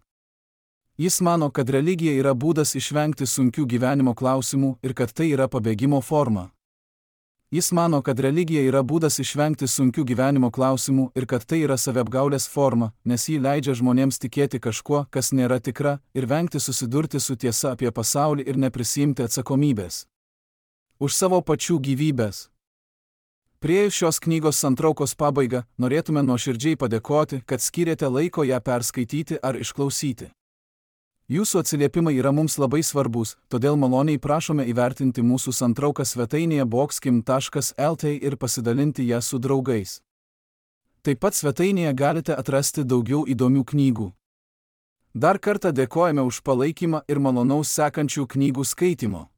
Jis mano, kad religija yra būdas išvengti sunkių gyvenimo klausimų ir kad tai yra pabėgimo forma. Jis mano, kad religija yra būdas išvengti sunkių gyvenimo klausimų ir kad tai yra saviapgaulės forma, nes ji leidžia žmonėms tikėti kažkuo, kas nėra tikra, ir vengti susidurti su tiesa apie pasaulį ir neprisimti atsakomybės už savo pačių gyvybės. Priėjus šios knygos santraukos pabaigą, norėtume nuoširdžiai padėkoti, kad skyrėte laiko ją perskaityti ar išklausyti. Jūsų atsiliepimai yra mums labai svarbus, todėl maloniai prašome įvertinti mūsų santrauką svetainėje boxkim taškas lt ir pasidalinti ją su draugais. Taip pat svetainėje galite atrasti daugiau įdomių knygų. Dar kartą dėkojame už palaikymą ir malonaus sekančių knygų skaitymo.